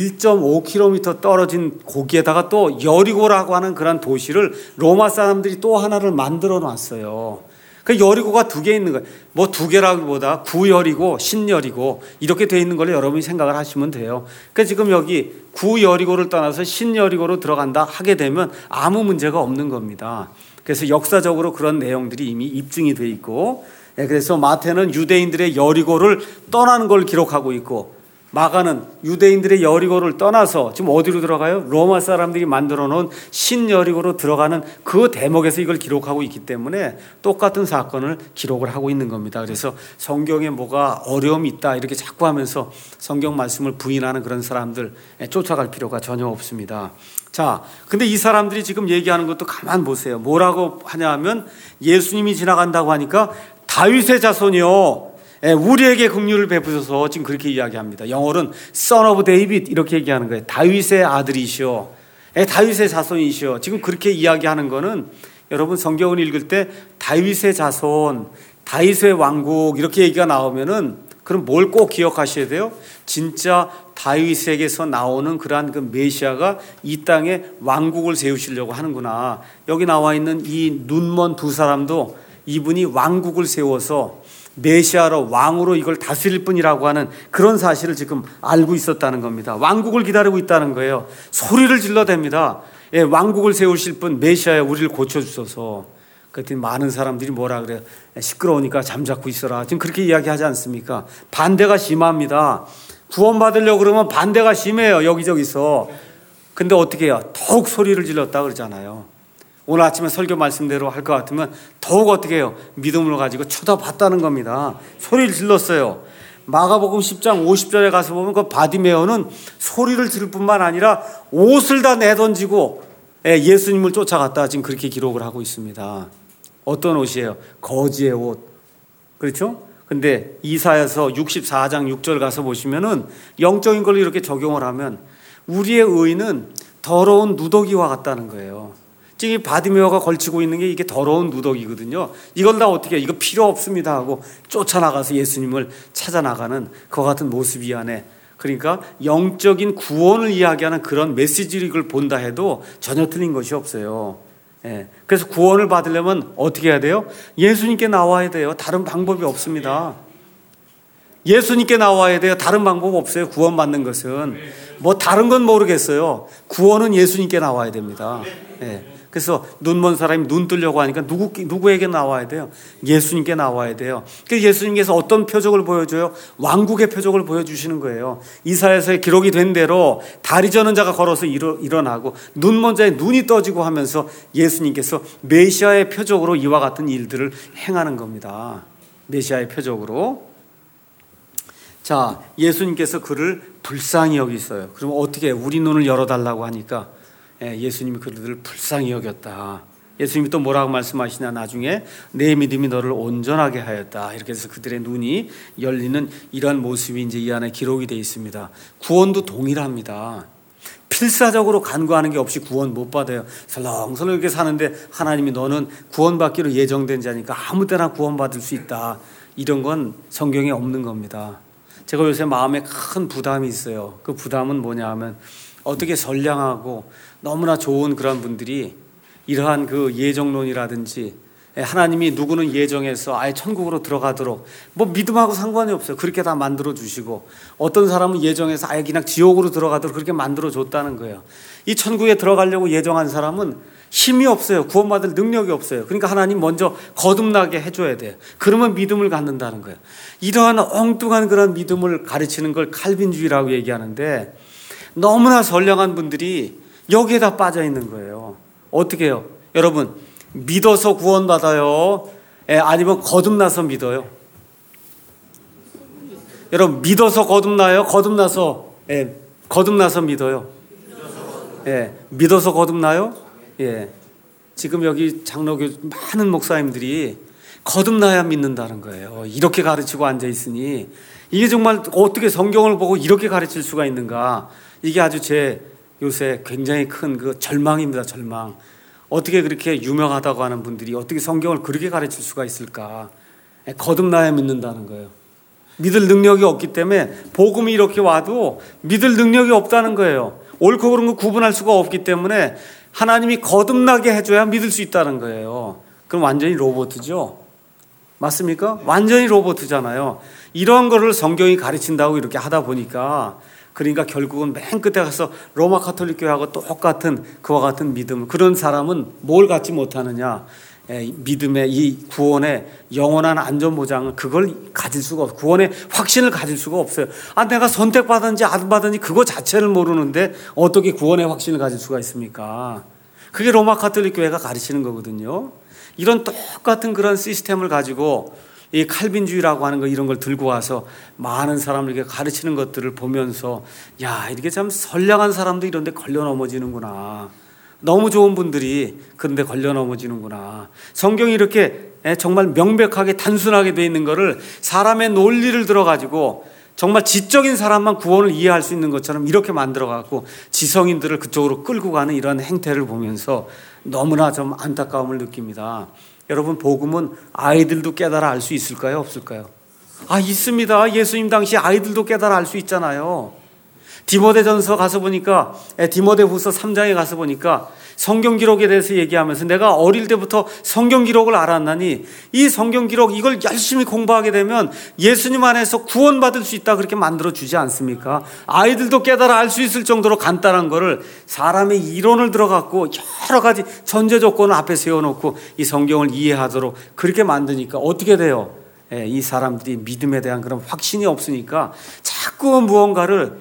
1.5km 떨어진 거기에다가 또 여리고라고 하는 그런 도시를 로마 사람들이 또 하나를 만들어 놨어요. 그 여리고가 두 개 있는 거예요. 뭐 두 개라기보다 구여리고 신여리고 이렇게 돼 있는 걸 여러분이 생각을 하시면 돼요. 그러니까 지금 여기 구여리고를 떠나서 신여리고로 들어간다 하게 되면 아무 문제가 없는 겁니다. 그래서 역사적으로 그런 내용들이 이미 입증이 돼 있고, 그래서 마태는 유대인들의 여리고를 떠나는 걸 기록하고 있고, 마가는 유대인들의 여리고를 떠나서 지금 어디로 들어가요? 로마 사람들이 만들어 놓은 신여리고로 들어가는 그 대목에서 이걸 기록하고 있기 때문에 똑같은 사건을 기록을 하고 있는 겁니다. 그래서 성경에 뭐가 어려움이 있다 이렇게 자꾸 하면서 성경 말씀을 부인하는 그런 사람들 쫓아갈 필요가 전혀 없습니다. 자, 근데 이 사람들이 지금 얘기하는 것도 가만 보세요. 뭐라고 하냐 하면 예수님이 지나간다고 하니까 다윗의 자손이요, 우리에게 긍휼을 베푸셔서 지금 그렇게 이야기합니다. 영어로는 Son of David 이렇게 얘기하는 거예요. 다윗의 아들이시오, 다윗의 자손이시오. 지금 그렇게 이야기하는 거는 여러분 성경을 읽을 때 다윗의 자손, 다윗의 왕국 이렇게 얘기가 나오면은 그럼 뭘 꼭 기억하셔야 돼요? 진짜 다윗에게서 나오는 그러한 그 메시아가 이 땅에 왕국을 세우시려고 하는구나. 여기 나와 있는 이 눈먼 두 사람도 이분이 왕국을 세워서 메시아로 왕으로 이걸 다스릴 뿐이라고 하는 그런 사실을 지금 알고 있었다는 겁니다. 왕국을 기다리고 있다는 거예요. 소리를 질러댑니다. 왕국을 세우실 분 메시아야, 우리를 고쳐주소서. 그랬더니 많은 사람들이 뭐라 그래요? 시끄러우니까 잠자코 있어라. 지금 그렇게 이야기하지 않습니까? 반대가 심합니다. 구원받으려고 그러면 반대가 심해요, 여기저기서. 근데 어떻게 해요? 더욱 소리를 질렀다 그러잖아요. 오늘 아침에 설교 말씀대로 할 것 같으면 더욱 어떻게 해요? 믿음을 가지고 쳐다봤다는 겁니다. 소리를 질렀어요. 마가복음 10장 50절에 가서 보면 그 바디메오는 소리를 지를 뿐만 아니라 옷을 다 내던지고 예수님을 쫓아갔다. 지금 그렇게 기록을 하고 있습니다. 어떤 옷이에요? 거지의 옷. 그렇죠? 근데 이사야서 64장 6절 가서 보시면은 영적인 걸로 이렇게 적용을 하면 우리의 의는 더러운 누더기와 같다는 거예요. 지금 이 바디메오가 걸치고 있는 게 이게 더러운 누더기거든요. 이걸 다 어떻게 해요? 이거 필요 없습니다 하고 쫓아나가서 예수님을 찾아나가는 그와 같은 모습이 안에, 그러니까 영적인 구원을 이야기하는 그런 메시지를 이걸 본다 해도 전혀 틀린 것이 없어요. 그래서 구원을 받으려면 어떻게 해야 돼요? 예수님께 나와야 돼요. 다른 방법이 없습니다. 예수님께 나와야 돼요. 다른 방법 없어요. 구원받는 것은 뭐 다른 건 모르겠어요. 구원은 예수님께 나와야 됩니다. 그래서 눈먼 사람이 눈 뜨려고 하니까 누구에게 나와야 돼요? 예수님께 나와야 돼요. 그래서 예수님께서 어떤 표적을 보여줘요? 왕국의 표적을 보여주시는 거예요. 이사야서에 기록이 된 대로 다리 저는 자가 걸어서 일어나고 눈먼 자의 눈이 떠지고 하면서 예수님께서 메시아의 표적으로 이와 같은 일들을 행하는 겁니다. 메시아의 표적으로. 자, 예수님께서 그를 불쌍히 여기셨어요. 그러면 어떻게 해요? 우리 눈을 열어달라고 하니까 예수님이 그들을 불쌍히 여겼다. 예수님이 또 뭐라고 말씀하시냐, 나중에 내 믿음이 너를 온전하게 하였다. 이렇게 해서 그들의 눈이 열리는 이러한 모습이 이제 이 안에 기록이 되어 있습니다. 구원도 동일합니다. 필사적으로 간구하는 게 없이 구원 못 받아요. 설렁설렁 이렇게 사는데 하나님이 너는 구원받기로 예정된 자니까 아무 때나 구원받을 수 있다. 이런 건 성경에 없는 겁니다. 제가 요새 마음에 큰 부담이 있어요. 그 부담은 뭐냐 하면 어떻게 선량하고 너무나 좋은 그런 분들이 이러한 그 예정론이라든지 하나님이 누구는 예정해서 아예 천국으로 들어가도록 뭐 믿음하고 상관이 없어요. 그렇게 다 만들어 주시고 어떤 사람은 예정해서 아예 그냥 지옥으로 들어가도록 그렇게 만들어 줬다는 거예요. 이 천국에 들어가려고 예정한 사람은 힘이 없어요. 구원받을 능력이 없어요. 그러니까 하나님 먼저 거듭나게 해줘야 돼요. 그러면 믿음을 갖는다는 거예요. 이러한 엉뚱한 그런 믿음을 가르치는 걸 칼빈주의라고 얘기하는데 너무나 선량한 분들이 여기에다 빠져 있는 거예요. 어떻게 해요? 여러분, 믿어서 구원받아요? 아니면 거듭나서 믿어요? 여러분, 믿어서 거듭나요? 거듭나서 믿어요? 믿어서 거듭나요? 지금 여기 장로교 많은 목사님들이 거듭나야 믿는다는 거예요. 이렇게 가르치고 앉아 있으니 이게 정말 어떻게 성경을 보고 이렇게 가르칠 수가 있는가? 이게 아주 제 요새 굉장히 큰 그 절망입니다. 절망. 어떻게 그렇게 유명하다고 하는 분들이 어떻게 성경을 그렇게 가르칠 수가 있을까? 거듭나야 믿는다는 거예요. 믿을 능력이 없기 때문에 복음이 이렇게 와도 믿을 능력이 없다는 거예요. 옳고 그른 거 구분할 수가 없기 때문에 하나님이 거듭나게 해줘야 믿을 수 있다는 거예요. 그럼 완전히 로봇이죠. 맞습니까? 완전히 로봇이잖아요. 이런 거를 성경이 가르친다고 이렇게 하다 보니까 그러니까 결국은 맨 끝에 가서 로마 가톨릭 교회하고 똑같은 그와 같은 믿음, 그런 사람은 뭘 갖지 못하느냐? 믿음의 이 구원의 영원한 안전보장을 그걸 가질 수가 없어요. 구원의 확신을 가질 수가 없어요. 내가 선택받았는지 안 받았는지 그거 자체를 모르는데 어떻게 구원의 확신을 가질 수가 있습니까? 그게 로마 가톨릭 교회가 가르치는 거거든요. 이런 똑같은 그런 시스템을 가지고 이 칼빈주의라고 하는 거 이런 걸 들고 와서 많은 사람을 이렇게 가르치는 것들을 보면서 야, 이렇게 참 선량한 사람도 이런 데 걸려 넘어지는구나. 너무 좋은 분들이 그런 데 걸려 넘어지는구나. 성경이 이렇게 정말 명백하게 단순하게 돼 있는 거를 사람의 논리를 들어가지고 정말 지적인 사람만 구원을 이해할 수 있는 것처럼 이렇게 만들어갖고 지성인들을 그쪽으로 끌고 가는 이런 행태를 보면서 너무나 좀 안타까움을 느낍니다. 여러분, 복음은 아이들도 깨달아 알 수 있을까요? 없을까요? 있습니다. 예수님 당시 아이들도 깨달아 알 수 있잖아요. 디모데전서 가서 보니까, 디모데후서 3장에 가서 보니까 성경 기록에 대해서 얘기하면서 내가 어릴 때부터 성경 기록을 알았나니 이 성경 기록 이걸 열심히 공부하게 되면 예수님 안에서 구원받을 수 있다 그렇게 만들어 주지 않습니까? 아이들도 깨달아 알 수 있을 정도로 간단한 거를 사람의 이론을 들어갖고 여러 가지 전제 조건을 앞에 세워놓고 이 성경을 이해하도록 그렇게 만드니까 어떻게 돼요? 이 사람들이 믿음에 대한 그런 확신이 없으니까 자꾸 무언가를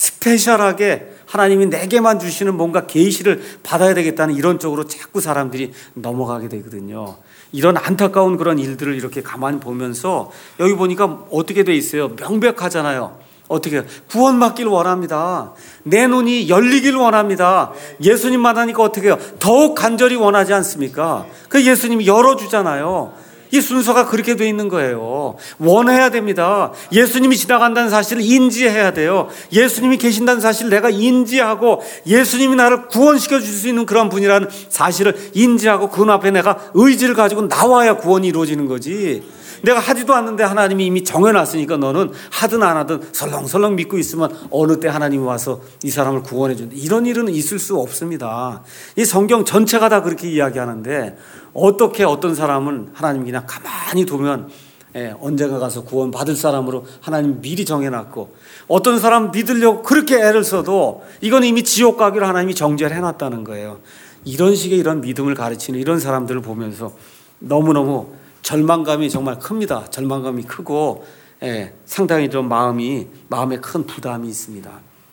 스페셜하게 하나님이 내게만 주시는 뭔가 계시를 받아야 되겠다는 이런 쪽으로 자꾸 사람들이 넘어가게 되거든요. 이런 안타까운 그런 일들을 이렇게 가만히 보면서 여기 보니까 어떻게 돼 있어요? 명백하잖아요. 어떻게 구원받기를 원합니다. 내 눈이 열리기를 원합니다. 예수님 만나니까 어떻게 해요? 더욱 간절히 원하지 않습니까? 그 예수님이 열어주잖아요. 이 순서가 그렇게 돼 있는 거예요. 원해야 됩니다. 예수님이 지나간다는 사실을 인지해야 돼요. 예수님이 계신다는 사실을 내가 인지하고 예수님이 나를 구원시켜 줄 수 있는 그런 분이라는 사실을 인지하고 그 앞에 내가 의지를 가지고 나와야 구원이 이루어지는 거지. 내가 하지도 않는데 하나님이 이미 정해놨으니까 너는 하든 안 하든 설렁설렁 믿고 있으면 어느 때 하나님이 와서 이 사람을 구원해 준다. 이런 일은 있을 수 없습니다. 이 성경 전체가 다 그렇게 이야기하는데 어떻게 어떤 사람은 하나님 그냥 가만히 두면 언젠가 가서 구원 받을 사람으로 하나님 미리 정해놨고 어떤 사람 믿으려고 그렇게 애를 써도 이건 이미 지옥 가기로 하나님이 정죄를 해놨다는 거예요. 이런 식의 이런 믿음을 가르치는 이런 사람들을 보면서 너무너무 절망감이 정말 큽니다. 절망감이 크고 상당히 좀 마음에 큰 부담이 있습니다.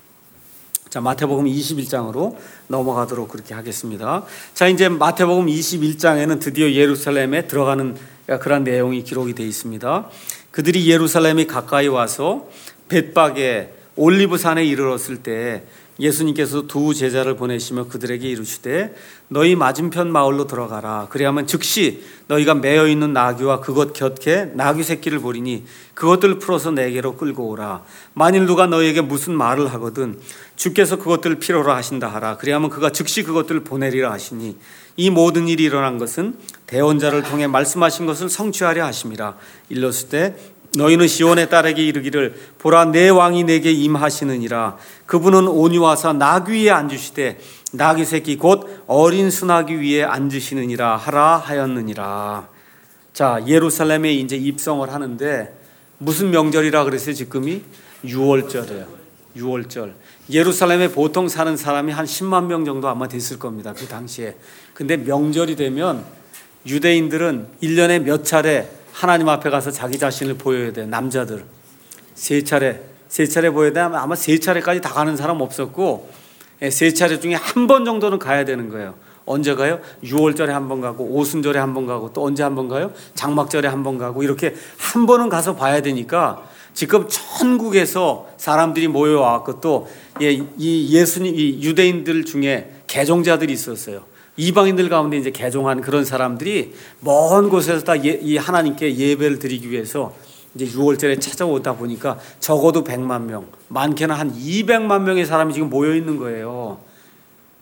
자, 마태복음 21장으로 넘어가도록 그렇게 하겠습니다. 자, 이제 마태복음 21장에는 드디어 예루살렘에 들어가는 그런 내용이 기록이 되어 있습니다. 그들이 예루살렘에 가까이 와서 벳박에 올리브산에 이르렀을 때 예수님께서 두 제자를 보내시며 그들에게 이르시되 너희 맞은편 마을로 들어가라. 그래야만 즉시 너희가 매어 있는 나귀와 그것 곁에 나귀 새끼를 보리니 그것들을 풀어서 내게로 끌고 오라. 만일 누가 너희에게 무슨 말을 하거든 주께서 그것들을 필요로 하신다 하라. 그래야만 그가 즉시 그것들을 보내리라 하시니 이 모든 일이 일어난 것은 대언자를 통해 말씀하신 것을 성취하려 하심이라. 일렀을 때 너희는 시온의 딸에게 이르기를 보라 내 왕이 내게 임하시느니라. 그분은 온유하사 나귀 위에 앉으시되 나귀 새끼 곧 어린 수나귀 위에 앉으시느니라 하라 하였느니라. 자, 예루살렘에 이제 입성을 하는데 무슨 명절이라 그랬어요? 지금이 6월절이에요. 6월절. 예루살렘에 보통 사는 사람이 한 10만 명 정도 아마 됐을 겁니다. 그 당시에. 근데 명절이 되면 유대인들은 1년에 몇 차례 하나님 앞에 가서 자기 자신을 보여야 돼. 남자들 세 차례 보여야 돼. 아마 세 차례까지 다 가는 사람 없었고 세 차례 중에 한 번 정도는 가야 되는 거예요. 언제 가요? 6월절에 한 번 가고 오순절에 한 번 가고 또 언제 한 번 가요? 장막절에 한 번 가고 이렇게 한 번은 가서 봐야 되니까 지금 천국에서 사람들이 모여왔고 또 이 예수님 이 유대인들 중에 개종자들이 있었어요. 이방인들 가운데 이제 개종한 그런 사람들이 먼 곳에서 다 이 하나님께 예배를 드리기 위해서 이제 6월절에 찾아오다 보니까 적어도 100만 명, 많게는 한 200만 명의 사람이 지금 모여 있는 거예요.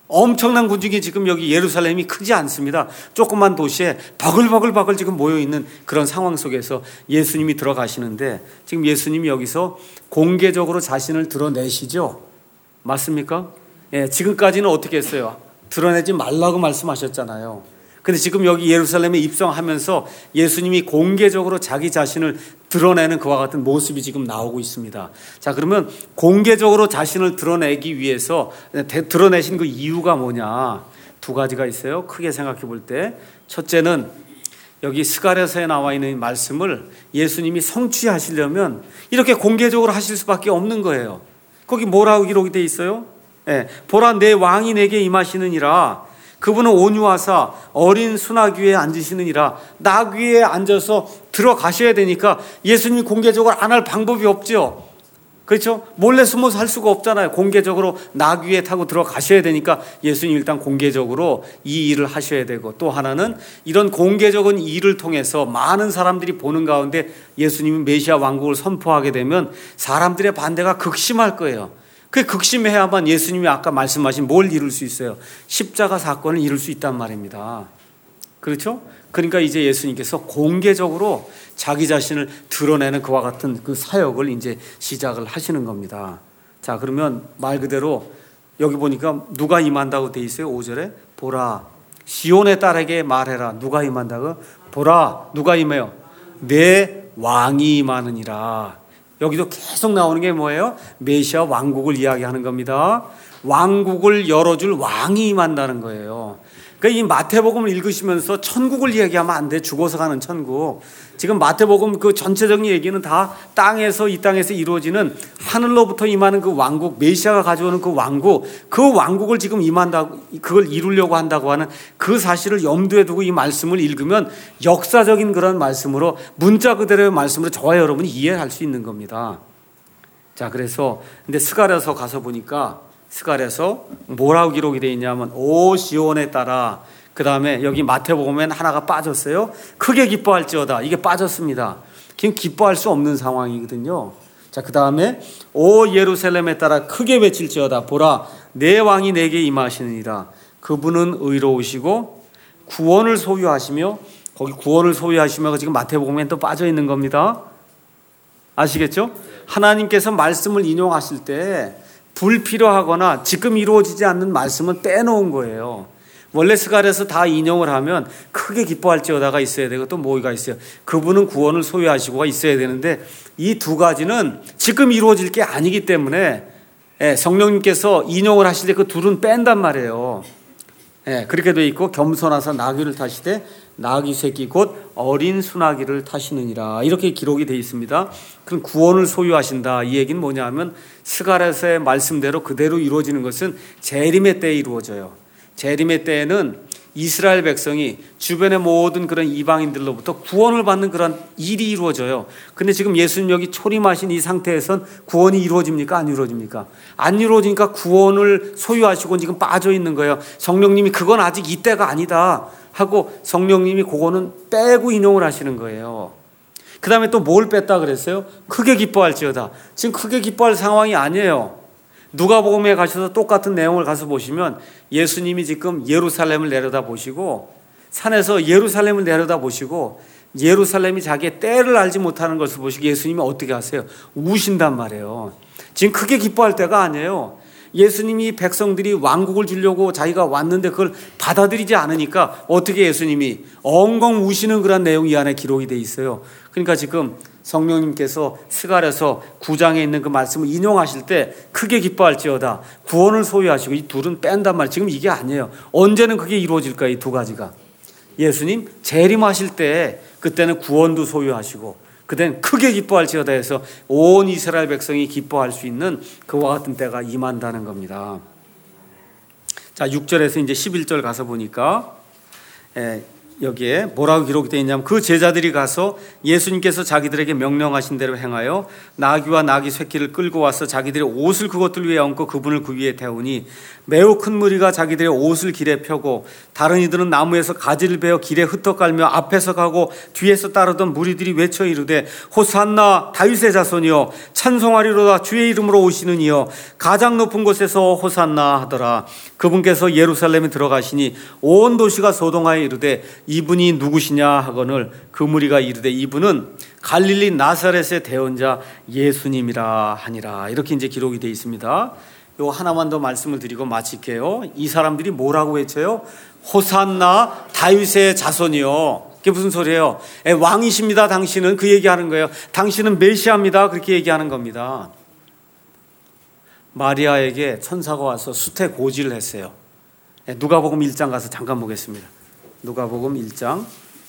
엄청난 군중이 지금 여기 예루살렘이 크지 않습니다. 조그만 도시에 바글바글 지금 모여있는 그런 상황 속에서 예수님이 들어가시는데 지금 예수님이 여기서 공개적으로 자신을 드러내시죠. 맞습니까? 예, 지금까지는 어떻게 했어요? 드러내지 말라고 말씀하셨잖아요. 근데 지금 여기 예루살렘에 입성하면서 예수님이 공개적으로 자기 자신을 드러내는 그와 같은 모습이 지금 나오고 있습니다. 자, 그러면 공개적으로 자신을 드러내기 위해서 드러내신 그 이유가 뭐냐? 두 가지가 있어요. 크게 생각해 볼 때 첫째는 여기 스가랴서에 나와 있는 말씀을 예수님이 성취하시려면 이렇게 공개적으로 하실 수밖에 없는 거예요. 거기 뭐라고 기록이 돼 있어요? 예, 보라 내 왕이 내게 임하시느니라. 그분은 온유하사 어린 수낙 위에 앉으시느니라. 낙 위에 앉아서 들어가셔야 되니까 예수님이 공개적으로 안 할 방법이 없죠. 그렇죠? 몰래 숨어서 할 수가 없잖아요. 공개적으로 낙 위에 타고 들어가셔야 되니까 예수님 일단 공개적으로 이 일을 하셔야 되고, 또 하나는 이런 공개적인 일을 통해서 많은 사람들이 보는 가운데 예수님이 메시아 왕국을 선포하게 되면 사람들의 반대가 극심할 거예요. 그 극심해야만 예수님이 아까 말씀하신 뭘 이룰 수 있어요? 십자가 사건을 이룰 수 있단 말입니다. 그렇죠? 그러니까 이제 예수님께서 공개적으로 자기 자신을 드러내는 그와 같은 그 사역을 이제 시작을 하시는 겁니다. 자, 그러면 말 그대로 여기 보니까 누가 임한다고 돼 있어요? 5절에 보라 시온의 딸에게 말해라. 누가 임한다고? 보라 누가 임해요? 내 왕이 임하느니라. 여기도 계속 나오는 게 뭐예요? 메시아 왕국을 이야기하는 겁니다. 왕국을 열어줄 왕이 임한다는 거예요. 그러니까 이 마태복음을 읽으시면서 천국을 이야기하면 안 돼. 죽어서 가는 천국. 지금 마태복음 그 전체적인 얘기는 다 땅에서, 이 땅에서 이루어지는 하늘로부터 임하는 그 왕국, 메시아가 가져오는 그 왕국을 지금 임한다고, 그걸 이루려고 한다고 하는 그 사실을 염두에 두고 이 말씀을 읽으면 역사적인 그런 말씀으로, 문자 그대로의 말씀으로 저와 여러분이 이해할 수 있는 겁니다. 자, 그래서 근데 스가랴서 가서 보니까 스가랴서 뭐라고 기록이 되어 있냐면 오 시온에 따라, 그 다음에 여기 마태복음엔 하나가 빠졌어요. 크게 기뻐할지어다. 이게 빠졌습니다. 지금 기뻐할 수 없는 상황이거든요. 자, 그 다음에 오 예루살렘에 따라 크게 외칠지어다. 보라 내 왕이 내게 임하시느니라. 그분은 의로우시고 구원을 소유하시며, 거기 구원을 소유하시며 지금 마태복음엔 또 빠져 있는 겁니다. 아시겠죠? 하나님께서 말씀을 인용하실 때 불필요하거나 지금 이루어지지 않는 말씀은 빼놓은 거예요. 원래 스가랴에서 다 인용을 하면 크게 기뻐할지어다가 있어야 되고 또 뭐가 있어요? 그분은 구원을 소유하시고가 있어야 되는데 이 두 가지는 지금 이루어질 게 아니기 때문에 성령님께서 인용을 하실 때 그 둘은 뺀단 말이에요. 그렇게 돼 있고 겸손하사 나귀를 타시되 나귀 새끼 곧 어린 수나귀를 타시느니라. 이렇게 기록이 되어 있습니다. 그럼 구원을 소유하신다. 이 얘기는 뭐냐면 스가랴서의 말씀대로 그대로 이루어지는 것은 재림의 때에 이루어져요. 재림의 때에는 이스라엘 백성이 주변의 모든 그런 이방인들로부터 구원을 받는 그런 일이 이루어져요. 근데 지금 예수님 여기 초림하신 이 상태에선 구원이 이루어집니까? 안 이루어집니까? 안 이루어지니까 구원을 소유하시고 지금 빠져 있는 거예요. 성령님이 그건 아직 이때가 아니다 하고 성령님이 그거는 빼고 인용을 하시는 거예요. 그 다음에 또 뭘 뺐다 그랬어요? 크게 기뻐할지어다. 지금 크게 기뻐할 상황이 아니에요. 누가복음에 가셔서 똑같은 내용을 가서 보시면 예수님이 지금 예루살렘을 내려다 보시고, 산에서 예루살렘을 내려다 보시고 예루살렘이 자기의 때를 알지 못하는 것을 보시고 예수님이 어떻게 하세요? 우신단 말이에요. 지금 크게 기뻐할 때가 아니에요. 예수님이 백성들이 왕국을 주려고 자기가 왔는데 그걸 받아들이지 않으니까 어떻게 예수님이 엉엉 우시는 그런 내용이 이 안에 기록이 돼 있어요. 그러니까 지금 성령님께서 스가랴서 9장에 있는 그 말씀을 인용하실 때 크게 기뻐할지어다 구원을 소유하시고, 이 둘은 뺀단 말이에요. 지금 이게 아니에요. 언제는 그게 이루어질까요? 이 두 가지가 예수님 재림하실 때 그때는 구원도 소유하시고 그때는 크게 기뻐할지어다 해서 온 이스라엘 백성이 기뻐할 수 있는 그와 같은 때가 임한다는 겁니다. 자, 6절에서 이제 11절 가서 보니까 여기에 뭐라고 기록이 되어 있냐면 그 제자들이 가서 예수님께서 자기들에게 명령하신 대로 행하여 나귀와 나귀 새끼를 끌고 와서 자기들의 옷을 그것들 위에 얹고 그분을 그 위에 태우니 매우 큰 무리가 자기들의 옷을 길에 펴고 다른 이들은 나무에서 가지를 베어 길에 흩어깔며 앞에서 가고 뒤에서 따르던 무리들이 외쳐 이르되 호산나 다윗의 자손이여 찬송하리로다 주의 이름으로 오시는 이여 가장 높은 곳에서 호산나 하더라. 그분께서 예루살렘에 들어가시니 온 도시가 소동하여 이르되 이분이 누구시냐 하거늘 그 무리가 이르되 이분은 갈릴리 나사렛의 대언자 예수님이라 하니라. 이렇게 이제 기록이 되어 있습니다. 요 하나만 더 말씀을 드리고 마칠게요. 이 사람들이 뭐라고 외쳐요? 호산나 다윗의 자손이요. 그게 무슨 소리예요? 왕이십니다 당신은. 그 얘기하는 거예요. 당신은 메시아입니다. 그렇게 얘기하는 겁니다. 마리아에게 천사가 와서 수태 고지를 했어요. 누가복음 1장 가서 잠깐 보겠습니다. 누가복음 1장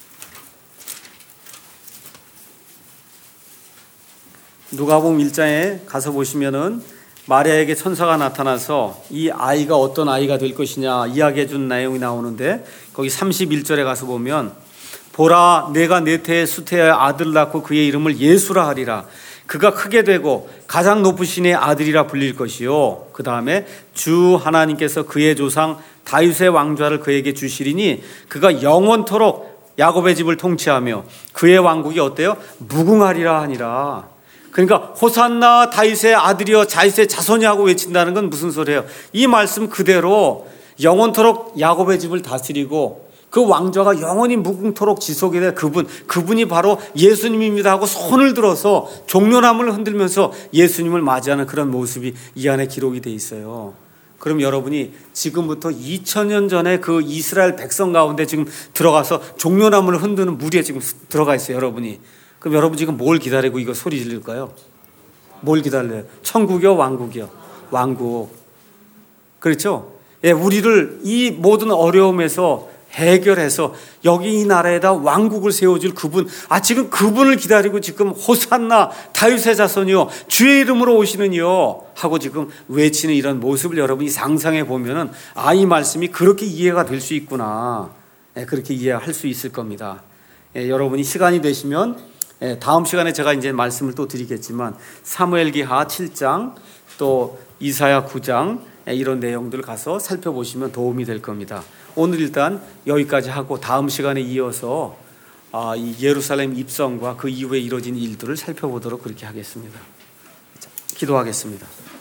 누가복음 1장에 가서 보시면은 마리아에게 천사가 나타나서 이 아이가 어떤 아이가 될 것이냐 이야기해 준 내용이 나오는데 거기 31절에 가서 보면 보라 내가 내 태에 수태의 아들 낳고 그의 이름을 예수라 하리라. 그가 크게 되고 가장 높으신 이의 아들이라 불릴 것이요. 그 다음에 주 하나님께서 그의 조상 다윗의 왕좌를 그에게 주시리니 그가 영원토록 야곱의 집을 통치하며 그의 왕국이 어때요? 무궁하리라 하니라. 그러니까 호산나 다윗의 아들이여 다윗의 자손이 하고 외친다는 건 무슨 소리예요? 이 말씀 그대로 영원토록 야곱의 집을 다스리고 그 왕좌가 영원히 무궁토록 지속이 될 그분이 바로 예수님입니다 하고 손을 들어서 종려나무를 흔들면서 예수님을 맞이하는 그런 모습이 이 안에 기록이 돼 있어요. 그럼 여러분이 지금부터 2000년 전에 그 이스라엘 백성 가운데 지금 들어가서 종려나무를 흔드는 무리에 지금 들어가 있어요. 여러분이. 그럼 여러분 지금 뭘 기다리고 이거 소리 지를까요? 뭘 기다려요? 천국이요? 왕국이요? 왕국. 그렇죠? 예, 우리를 이 모든 어려움에서 해결해서 여기 이 나라에다 왕국을 세워줄 그분, 지금 그분을 기다리고 지금 호산나 다윗의 자손이요 주의 이름으로 오시는이요 하고 지금 외치는 이런 모습을 여러분이 상상해 보면은 이 말씀이 그렇게 이해가 될 수 있구나. 그렇게 이해할 수 있을 겁니다. 여러분이 시간이 되시면 다음 시간에 제가 이제 말씀을 또 드리겠지만 사무엘기하 7장 또 이사야 9장 이런 내용들 가서 살펴보시면 도움이 될 겁니다. 오늘 일단 여기까지 하고 다음 시간에 이어서 이 예루살렘 입성과 그 이후에 이루어진 일들을 살펴보도록 그렇게 하겠습니다. 기도하겠습니다.